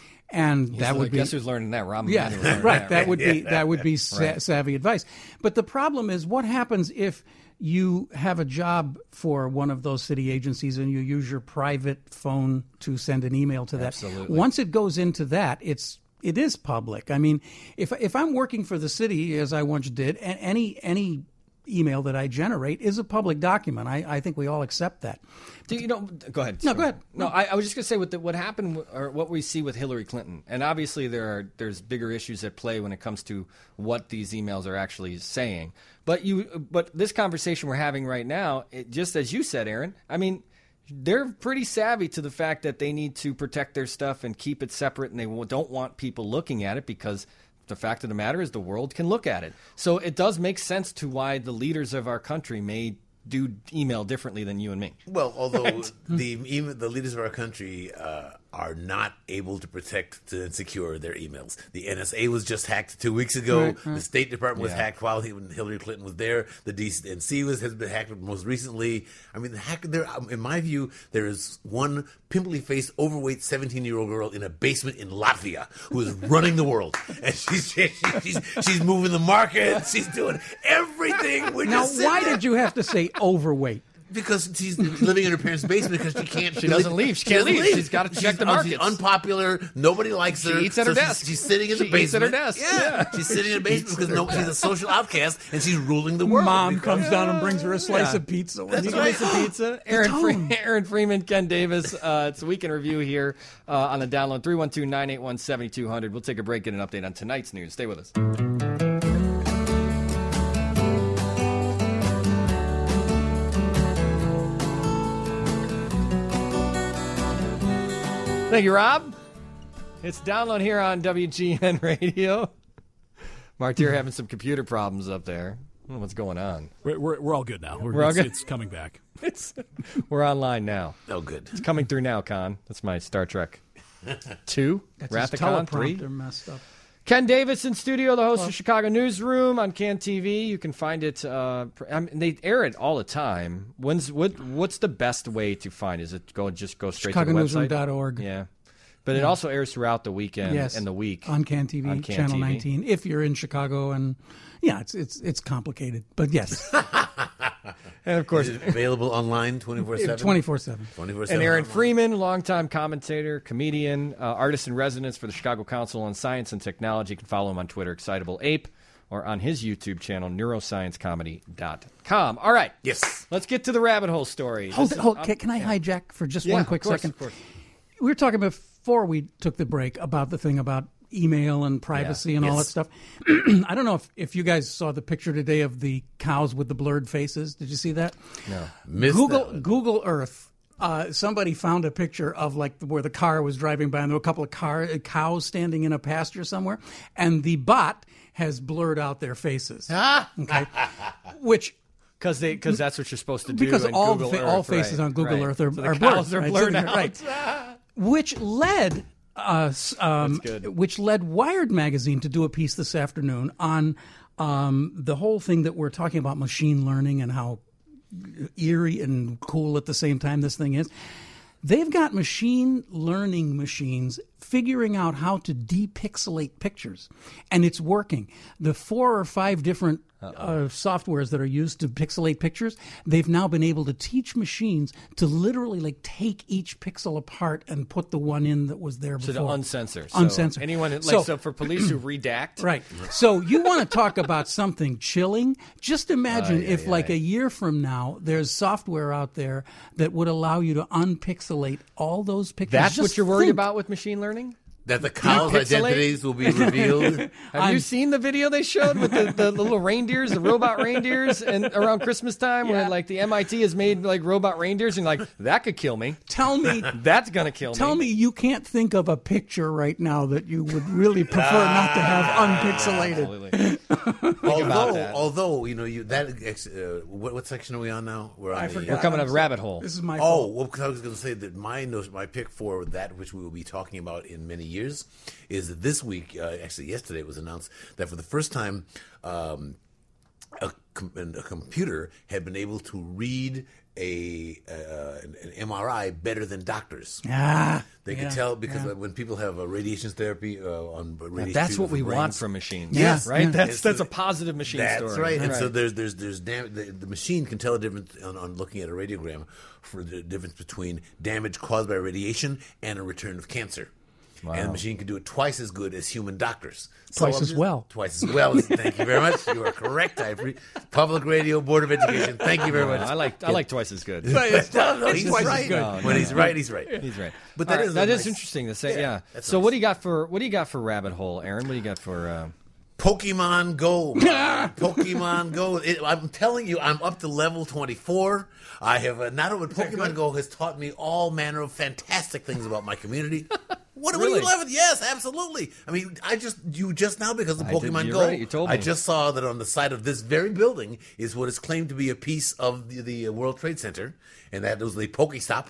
And He's that like, would be. Guess who's learning that? Rob Yeah, right. That, right. That would be that would be sa- right. savvy advice. But the problem is, what happens if you have a job for one of those city agencies and you use your private phone to send an email to that? Absolutely. Once it goes into that, it's it is public. I mean, if if I'm working for the city, as I once did, any any email that I generate is a public document. I, I think we all accept that. Do you know? Go ahead. No, go ahead. No, I, I was just going to say what the, what happened w- or what we see with Hillary Clinton, and obviously there are there's bigger issues at play when it comes to what these emails are actually saying. But you, but this conversation we're having right now, it, just as you said, Aaron, I mean, they're pretty savvy to the fact that they need to protect their stuff and keep it separate, and they w- don't want people looking at it because. The fact of the matter is the world can look at it. So it does make sense to why the leaders of our country may do email differently than you and me. Well, although right. the even the leaders of our country uh, are not able to protect and secure their emails. The N S A was just hacked two weeks ago. Right, right. The State Department was yeah. hacked while he, when Hillary Clinton was there. The D N C was has been hacked most recently. I mean, the hack there. In my view, there is one pimply-faced, overweight seventeen-year-old girl in a basement in Latvia who is running the world, and she's she, she's she's moving the market. She's doing everything. We're now, just why there. did you have to say overweight? Because she's living in her parents' basement because she can't. She doesn't leave. She can't leave. She's got to check she's, the un- markets. She's unpopular. Nobody likes her. She eats at her so desk. She's, she's sitting in She the basement. eats at her desk. Yeah, Yeah. she's sitting in the basement because no, she's a social outcast and she's ruling the world. Mom because, comes down and brings her a slice Yeah. of pizza. That's You You give me right. some pizza. Aaron, tone. Fre- Aaron Freeman, Ken Davis. Uh, it's a week in review here uh, on the download. three one two, nine eight one, seven two zero zero. We'll take a break, get an update on tonight's news. Stay with us. Thank you, Rob. It's download here on W G N Radio. Mark, you're having some computer problems up there. I don't know what's going on. We're, we're, we're all good now. We're, We're all it's, good? it's coming back. It's we're online now. Oh, good. It's coming through now, Con. That's my Star Trek two. That's Wrath his of Khan three. teleprompter messed up. Ken Davis in studio, the host of Chicago Newsroom on Can T V. You can find it. Uh, I mean, they air it all the time. When's what? What's the best way to find? Is it go just go straight Chicago to the Newsroom website? dot org. Yeah, but it also airs throughout the weekend Yes. and the week on Can T V, on Can Channel T V. nineteen. If you're in Chicago, and yeah, it's it's it's complicated, but yes, and of course. Is it available online twenty-four seven? twenty-four seven. twenty-four seven. And Aaron Freeman, longtime commentator, comedian, uh, artist in residence for the Chicago Council on Science and Technology. You can follow him on Twitter, Excitable Ape, or on his YouTube channel, neuroscience comedy dot com. All right. Yes. Let's get to the rabbit hole story. Hold, This is- hold, um, can, can I hijack for just yeah, one quick of course, second? of course. We were talking before we took the break about the thing about email and privacy Yeah. and all Yes. that stuff. I don't know if, if you guys saw the picture today of the cows with the blurred faces. Did you see that? No. Missed Google that one. Google Earth. Uh, somebody found a picture of like where the car was driving by, and there were a couple of car, cows standing in a pasture somewhere, and the bot has blurred out their faces. Okay, which Because they, because that's what you're supposed to do. because in all Google fa- Earth, all faces right, on Google right. Earth are, So the are cows blurred, are right? blurred Sitting out. there, right? Which led us, um, That's good. which led Wired magazine to do a piece this afternoon on um, the whole thing that we're talking about machine learning and how eerie and cool at the same time this thing is. They've got machine learning machines figuring out how to depixelate pictures, and it's working. The four or five different uh, softwares that are used to pixelate pictures, they've now been able to teach machines to literally like take each pixel apart and put the one in that was there So before. to uncensor. So Uncensor. Anyone, like, So- so for police who redact. Right. So you want to talk about something chilling? Just imagine if, like, a year from now, there's software out there that would allow you to unpixelate all those pictures. That's Just what you're worried think. about with machine learning? That the cows' Pixelate? identities will be revealed. Have I'm- you seen the video they showed with the, the, the little reindeers, the robot reindeers, and around Christmas time, Yeah. where like the M I T has made like robot reindeers, and like that could kill me. Tell me, That's gonna kill tell me. me, you can't think of a picture right now that you would really prefer not to have unpixelated. Absolutely. although, that. although you know, you that uh, what, what section are we on now? We're on I the, forgot. We're coming up a rabbit hole. This is my Oh, fault. well, 'cause I was going to say that my notion, my pick for that, which we will be talking about in many years, is that this week, uh, actually yesterday, it was announced that for the first time, um, a, com- a computer had been able to read a uh, an, an M R I better than doctors. Ah, They yeah, could tell because yeah. when people have uh, radiation therapy uh, on radiation That's what treatment we for want brains, from machines. Yeah. right. Yeah. That's It's that's the- a positive machine That's story. right. And so there's there's there's dam- the, the machine can tell the difference on, on looking at a radiogram for the difference between damage caused by radiation and a return of cancer. And the machine can do it twice as good as human doctors. So Twice I'm as just- well. Twice as well. Thank you very much. You are correct. I pre- Public Radio Board of Education. Thank you very much. I like I like twice as good. No, no, he's twice as right. good. No, when no, he's no. right, he's right. He's right. But All that right, is a that is nice- interesting to say. Yeah, Yeah. that's So nice. what do you got for what do you got for rabbit hole, Aaron? What do you got for? Uh, Pokemon Go. Pokemon Go. It, I'm telling you, I'm up to level twenty-four. I have uh, not only Pokemon Go has taught me all manner of fantastic things about my community. What are Really? you loving? Yes, absolutely. I mean, I just you just now because of I did- Pokemon you're Go. right, you told I me. just saw that on the side of this very building is what is claimed to be a piece of the, the World Trade Center, and that was the Pokestop.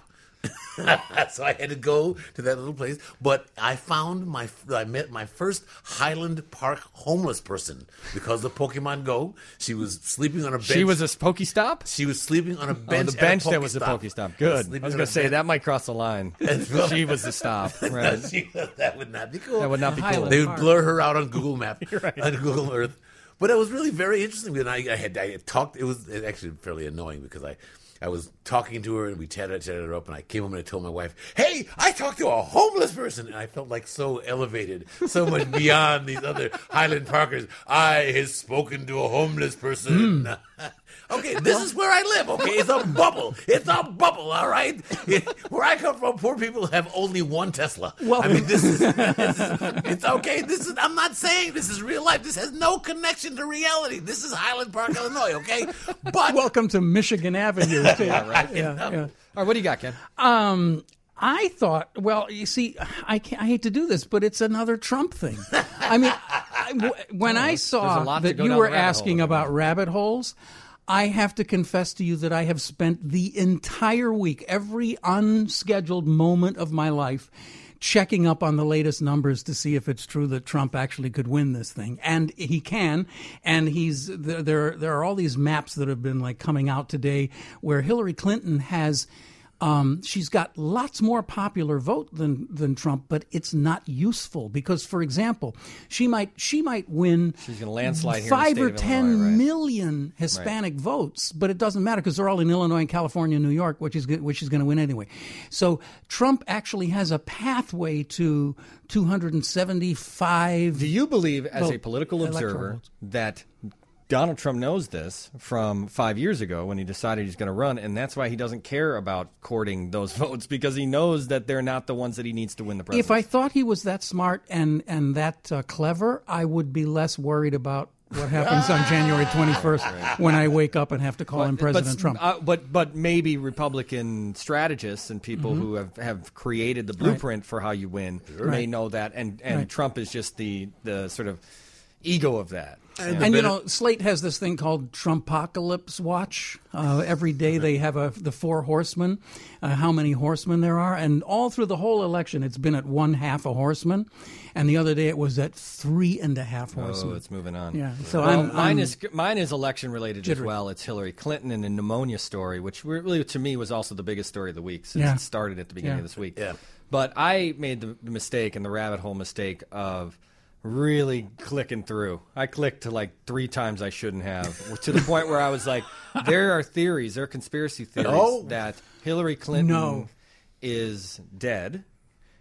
So I had to go to that little place, but I found my I met my first Highland Park homeless person because of Pokemon Go. She was sleeping on a bench. she was a Pokestop. She was sleeping on a Oh, bench. the bench at a that was the Pokestop. Pokestop. Good. Sleeping I was on going a to say bench. that might cross the line. she was the stop. Right. She- that would not be cool. That would not be cool. Highland They would Park. blur her out on Google Map, on Google Earth. But it was really very interesting. And I, I had I had talked. It was actually fairly annoying because I, I was talking to her and we chatted, chatted her up, and I came home and I told my wife, "Hey, I talked to a homeless person," and I felt like so elevated, so much beyond these other Highland Parkers. I has spoken to a homeless person. Okay, this is where I live, okay? It's a bubble. It's a bubble, all right? It- where I come from, poor people have only one Tesla. Well- I mean, this is, this is, it's okay. This is, I'm not saying this is real life. This has no connection to reality. This is Highland Park, Illinois, okay? But Welcome to Michigan Avenue. Too. yeah, right. Yeah, yeah. All right, what do you got, Ken? Um, I thought, well, you see, I can't, I hate to do this, but it's another Trump thing. I mean, I, w- when I There's saw a lot to that go you down were the rabbit asking hole. about rabbit holes, I have to confess to you that I have spent the entire week, every unscheduled moment of my life, checking up on the latest numbers to see if it's true that Trump actually could win this thing, and he can. And he's there. There, there are all these maps that have been like coming out today where Hillary Clinton has. Um, she's got lots more popular vote than than Trump, but it's not useful because, for example, she might she might win She's gonna landslide here in the five state or of ten Illinois, right? million Hispanic votes, but it doesn't matter because they're all in Illinois and California and New York, which is go- which is going to win anyway. So Trump actually has a pathway to two hundred seventy-five. Do you believe, as Well, a political electoral observer, votes. that Donald Trump knows this from five years ago when he decided he's going to run, and that's why he doesn't care about courting those votes because he knows that they're not the ones that he needs to win the presidency? If I thought he was that smart and and that uh, clever, I would be less worried about what happens on January twenty-first when I wake up and have to call him President but, Trump. Uh, but but maybe Republican strategists and people Mm-hmm. who have, have created the blueprint for how you win may Right. know that, and, and Right. Trump is just the the sort of ego of that. And you know, Slate has this thing called Trumpocalypse Watch. Uh, every day they have a the four horsemen, uh, how many horsemen there are, and all through the whole election, it's been at one half a horseman, and the other day it was at three and a half Oh, horsemen. it's moving on. Yeah, so well, I'm- mine I'm- is mine is election related as Jittery. well. It's Hillary Clinton and the pneumonia story, which really to me was also the biggest story of the week since Yeah. it started at the beginning Yeah. of this week. Yeah. But I made the, the mistake and the rabbit hole mistake of really clicking through. I clicked to like three times I shouldn't have, to the point where I was like, there are theories, there are conspiracy theories Oh. that Hillary Clinton No. is dead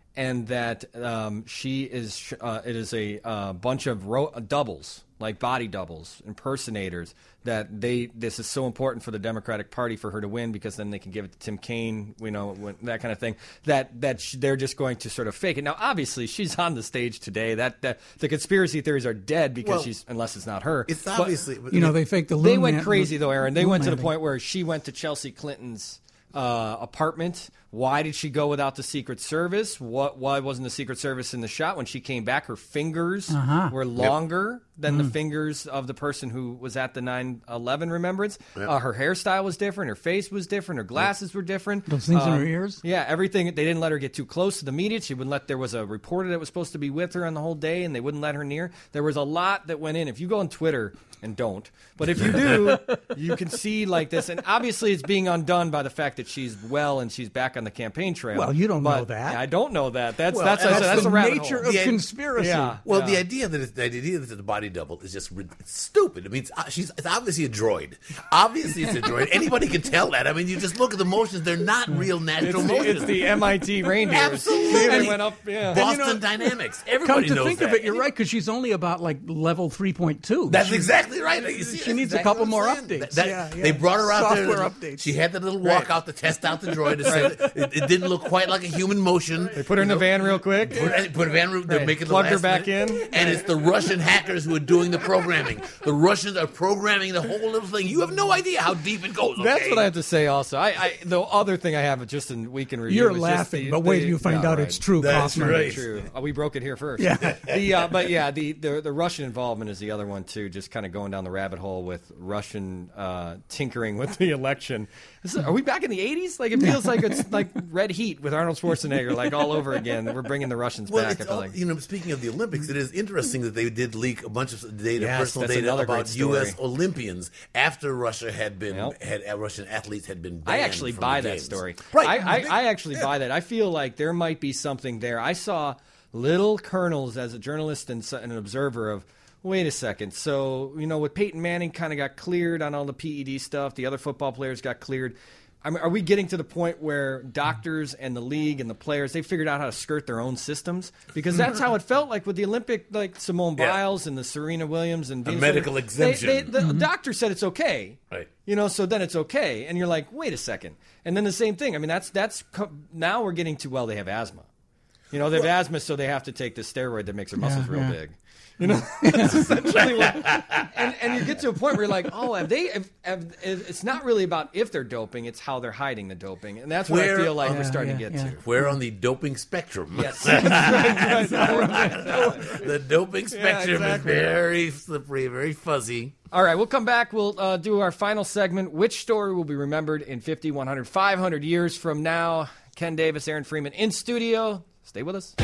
and that um, she is uh, it is a uh, bunch of ro- doubles, like body doubles, impersonators. That they this is so important for the Democratic Party for her to win, because then they can give it to Tim Kaine, you know, when, that kind of thing. That that sh- they're just going to sort of fake it. Now, obviously, she's on the stage today. That, that the conspiracy theories are dead because Well, she's unless it's not her. It's But obviously You know, they faked the they loon went man- crazy though, Aaron. They loon went to the landing. point where she went to Chelsea Clinton's uh, apartment. Why did she go without the Secret Service? What? Why wasn't the Secret Service in the shot? When she came back, her fingers Uh-huh. were longer than the fingers of the person who was at the nine eleven remembrance. Yep. Uh, her hairstyle was different. Her face was different. Her glasses were different. Those things in Um, her ears? Yeah, everything. They didn't let her get too close to the media. She wouldn't let. There was a reporter that was supposed to be with her on the whole day, and they wouldn't let her near. There was a lot that went in. If you go on Twitter, and don't, but if you do, you can see like this. And obviously, it's being undone by the fact that she's well and she's back on the campaign trail. Well, you don't But- know that. I don't know that. That's Well, that's and that's, that's that's the a rabbit nature hole. of Yeah. conspiracy. Yeah. Well, Yeah. the idea that it's, the idea that it's a body double is just rid- it's stupid. I mean, it's, uh, she's it's obviously a droid. Obviously, it's a droid. Anybody can tell that. I mean, you just look at the motions; they're not real natural It's the, motions. it's the M I T reindeer. Absolutely. They went up. Yeah. Boston Dynamics. Come Everybody to knows think that. of it, you're right, because she's only about like level three point two. That's exactly right. You see, she that's needs a exactly couple what I'm more saying. updates. That- that- Yeah, yeah. They brought her out Software there. updates. She had that little walk out to test out the droid. To say that it, it didn't look quite like a human motion. They put her in the van real quick. Put, put Van Root, they're Right. making the Plugged her last back minute. in. And it's the Russian hackers who are doing the programming. The Russians are programming the whole little thing. You have no idea how deep it goes. That's okay? what I have to say. Also, I, I the other thing I have just in week in review. You're is just laughing, the- but wait the- till you find yeah, out right. it's true, That's Kaufman. right. True. Oh, we broke it here first. Yeah. the uh, but yeah, the, the the Russian involvement is the other one too. Just kind of going down the rabbit hole with Russian uh, tinkering with the election. This is- are we back in the eighties? Like it feels like it's like Red Heat with Arnold Schwarzenegger, like all over again. We're bringing the Russians Well, back. it's I feel all, like. you know, speaking of the Olympics, it is interesting that they did leak a bunch of data, Yes, personal that's data another about great story. U S Olympians after Russia had been Yep. had uh, Russian athletes had been. I banned actually from buy the that games. story. Right. I, I, I actually Yeah. buy that. I feel like there might be something there. I saw little kernels as a journalist and, so- and an observer of, wait a second. So, you know, with Peyton Manning kind of got cleared on all the P E D stuff, the other football players got cleared. I mean, are we getting to the point where doctors and the league and the players, they figured out how to skirt their own systems? Because that's how it felt like with the Olympic, like Simone Yeah. Biles and the Serena Williams and A Venus medical Williams. exemption. They, they, the doctor said it's okay. Right. You know, so then it's okay, and you're like, wait a second. And then the same thing. I mean, that's that's co- now we're getting to well, they have asthma. You know, they have asthma, so they have to take this steroid that makes their muscles Yeah, real yeah. big. You know, that's essentially what. And, and you get to a point where you're like, oh, have they? Have, have, it's not really about if they're doping; it's how they're hiding the doping, and that's what Where- I feel like Yeah, we're starting yeah, to get yeah. to. We're on the doping spectrum. Yes, right, right. The doping spectrum exactly. is very slippery, very fuzzy. All right, we'll come back. We'll uh, do our final segment. Which story will be remembered in fifty, one hundred, five hundred years from now? Ken Davis, Aaron Freeman in studio. Stay with us.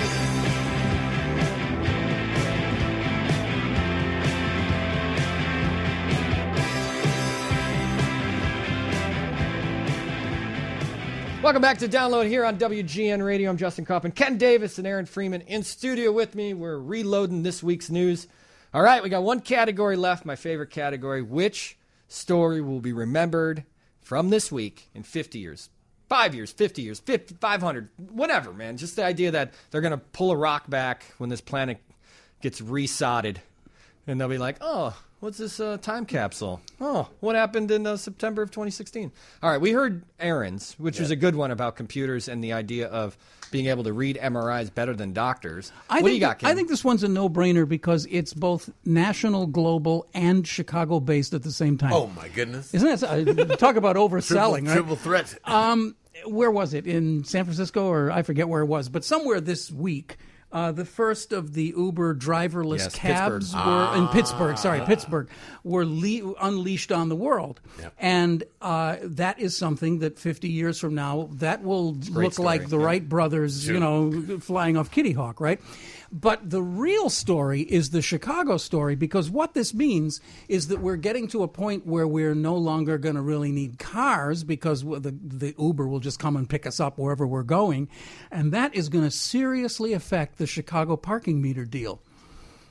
Welcome back to Download here on W G N Radio. I'm Justin Kaufman. Ken Davis and Aaron Freeman in studio with me. We're reloading this week's news. All right, we got one category left, my favorite category. Which story will be remembered from this week in fifty years? Five years, fifty years, fifty, five hundred, whatever, man. Just the idea that they're going to pull a rock back when this planet gets resodded. And they'll be like, oh, what's this uh, time capsule? Oh, what happened in uh, September of twenty sixteen? All right, we heard Aaron's, which was a good one about computers and the idea of being able to read M R Is better than doctors. I what think, do you got, Ken? I think this one's a no-brainer because it's both national, global, and Chicago-based at the same time. Oh my goodness! Isn't that uh, talk about overselling? triple, right? triple threat. Um, where was it? In San Francisco, or I forget where it was, but somewhere this week. Uh, the first of the Uber driverless Yes, cabs Pittsburgh. were in Pittsburgh. Sorry, Pittsburgh were le- unleashed on the world, Yep. and uh, that is something that fifty years from now that will great look story, like the yeah. Wright brothers, you know, flying off Kitty Hawk, right? But the real story is the Chicago story, because what this means is that we're getting to a point where we're no longer going to really need cars, because the, the Uber will just come and pick us up wherever we're going. And that is going to seriously affect the Chicago parking meter deal.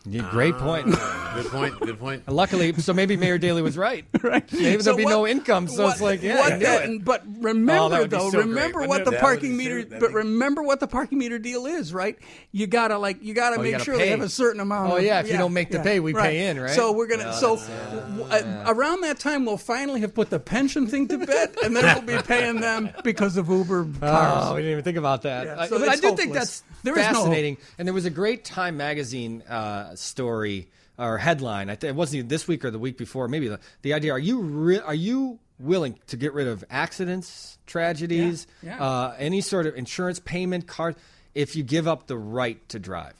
Yeah, great point. Good point. Good point. Luckily, so maybe Mayor Daley was right. Right. Maybe So there'll be what- no income, so what- it's like, yeah, what I knew that- it. But Oh, remember, that would be though, so great, remember wouldn't what it? the That parking would be meter. so- that'd But be- remember what the parking meter deal is, right? You gotta like, you gotta Oh, you make gotta sure they pay. have a certain amount. Oh, of, yeah, if you don't make the pay, we pay in, right? So we're gonna. so w- uh, around that time, we'll finally have put the pension thing to bed, and then we'll be paying them because of Uber cars. Oh, we didn't even think about that. Yeah, I- so but I it's do think hopeless. that's There is no hope. fascinating. And there was a great Time magazine uh, story or headline. I think it wasn't even this week or the week before. Maybe the, the idea: Are you re- are you willing to get rid of accidents, tragedies, Yeah, yeah. Uh, any sort of insurance payment card, if you give up the right to drive?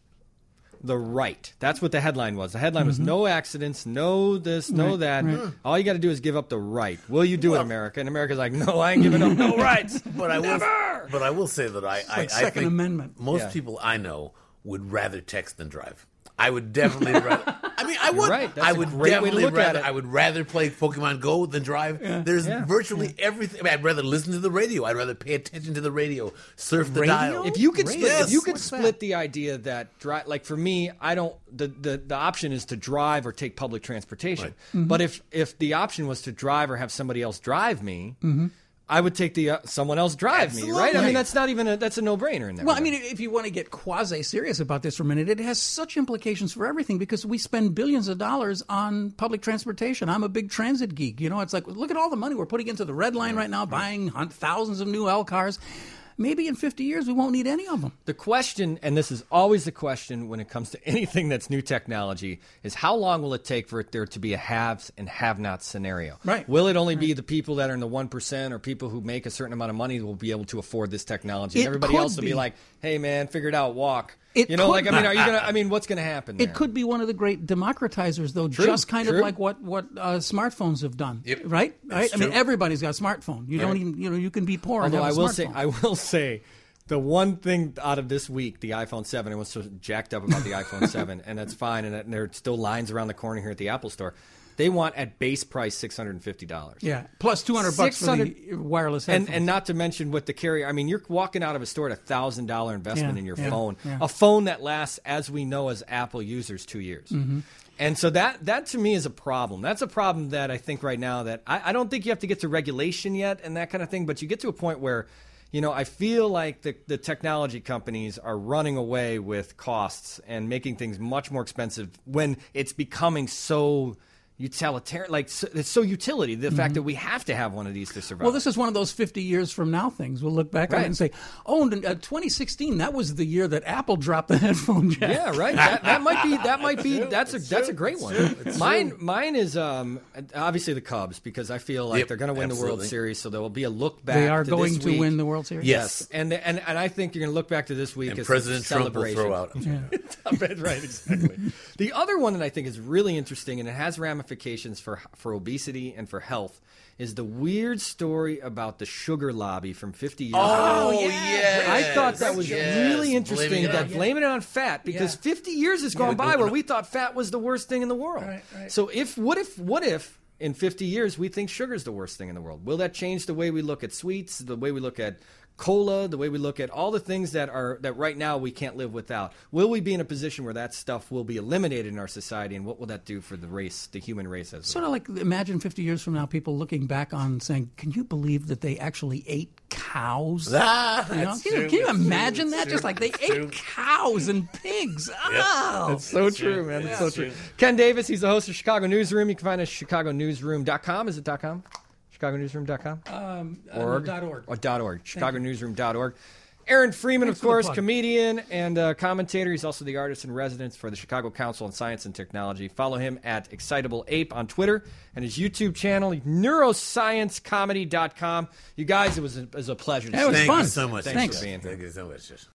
The right. That's what the headline was. The headline was no accidents, no this, no Right, that. right. All you got to do is give up the right. Will you do it, America? And America's like, no, I ain't giving up no rights. But I will. But I will say that I, I, like I Second think Amendment. most Yeah. people I know would rather text than drive. I would definitely rather. I mean, I would. right. That's I a would great way to definitely look at rather. it. I would rather play Pokemon Go than drive. There's Yeah. virtually everything. I mean, I'd rather listen to the radio. I'd rather pay attention to the radio. Surf the Radio? dial. If you could split, Yes. if you could What's split that? the idea that drive, like for me, I don't. The, the the option is to drive or take public transportation. Right. Mm-hmm. But if if the option was to drive or have somebody else drive me, Mm-hmm. I would take the uh, someone else drive me. Right? I Absolutely. mean, that's not even a that's a no brainer in there. Well, I mean, if you want to get quasi serious about this for a minute, it has such implications for everything because we spend billions of dollars on public transportation. I'm a big transit geek. You know, it's like, look at all the money we're putting into the Red Line right now, buying hun- thousands of new L cars. Maybe in fifty years we won't need any of them. The question, and this is always the question when it comes to anything that's new technology, is how long will it take for it there to be a haves and have-nots scenario? Right. Will it only be the people that are in the one percent or people who make a certain amount of money will be able to afford this technology? It And everybody could else will be be. like, hey, man, figure it out, walk. It you know, could like, I mean, are you going to, I mean, what's going to happen there? It could be one of the great democratizers, though, True, just kind true. of like what what uh, smartphones have done. Yep. Right? Right? I mean, true. everybody's got a smartphone. You don't even, you know, you can be poor and Although I have a will smartphone. say, I will say, the one thing out of this week, the iPhone seven, everyone's so jacked up about the iPhone seven, and that's fine, and, and there are still lines around the corner here at the Apple Store. They want at base price six hundred fifty dollars. Yeah, plus two hundred bucks for the six hundred wireless And, headphones. and not to mention with the carrier, I mean, you're walking out of a store at a thousand dollar investment Yeah, in your yeah, phone, yeah. a phone that lasts, as we know, as Apple users, two years. Mm-hmm. And so that that to me is a problem. That's a problem that I think right now that I, I don't think you have to get to regulation yet and that kind of thing, but you get to a point where, you know, I feel like the, the technology companies are running away with costs and making things much more expensive when it's becoming so utilitarian, like so, it's so utility. The fact that we have to have one of these to survive. Well, this is one of those fifty years from now things. We'll look back on Right. it and say, oh, in uh, twenty sixteen, that was the year that Apple dropped the headphone jack. Yeah, right. That, that might be. That might be. That's a that's a great one. Mine mine is um obviously the Cubs because I feel like Yep, they're going to win the World absolutely. Series, so there will be a look back. They are to going this to week. win the World Series? Yes. And and and I think you're going to look back to this week And as President a Trump will celebration. throw out. Right, exactly. The other one that I think is really interesting and it has ramifications for for obesity and for health is the weird story about the sugar lobby from fifty years ago. Oh, yeah. I thought that was Yes. really interesting. Blaming it that on- blaming it on fat because Yeah. fifty years has gone by where we thought fat was the worst thing in the world. Right, right. So if what if what if in fifty years we think sugar is the worst thing in the world? Will that change the way we look at sweets, the way we look at cola, the way we look at all the things that are that right now we can't live without? Will we be in a position where that stuff will be eliminated in our society, and what will that do for the race, the human race as a Sort of like imagine fifty years from now, people looking back on saying, "Can you believe that they actually ate cows?" Ah, You know? that's Can, you, true. can you That's imagine true. that? That's Just true. like they That's ate true. cows and pigs. Oh, It's so true, man. It's so true. Ken Davis, he's the host of Chicago Newsroom. You can find us at chicago newsroom dot com. Is it .com? chicago newsroom dot com? um, uh, Org? dot org. Or dot .org. chicago newsroom dot org. Aaron Freeman, Thanks of for the course, plug. comedian and uh, commentator. He's also the artist in residence for the Chicago Council on Science and Technology. Follow him at Excitable Ape on Twitter and his YouTube channel, neuroscience comedy dot com. You guys, it was a, it was a pleasure. to It was see Thank fun. you so much. Thanks Thanks. for being here. Thank you so much.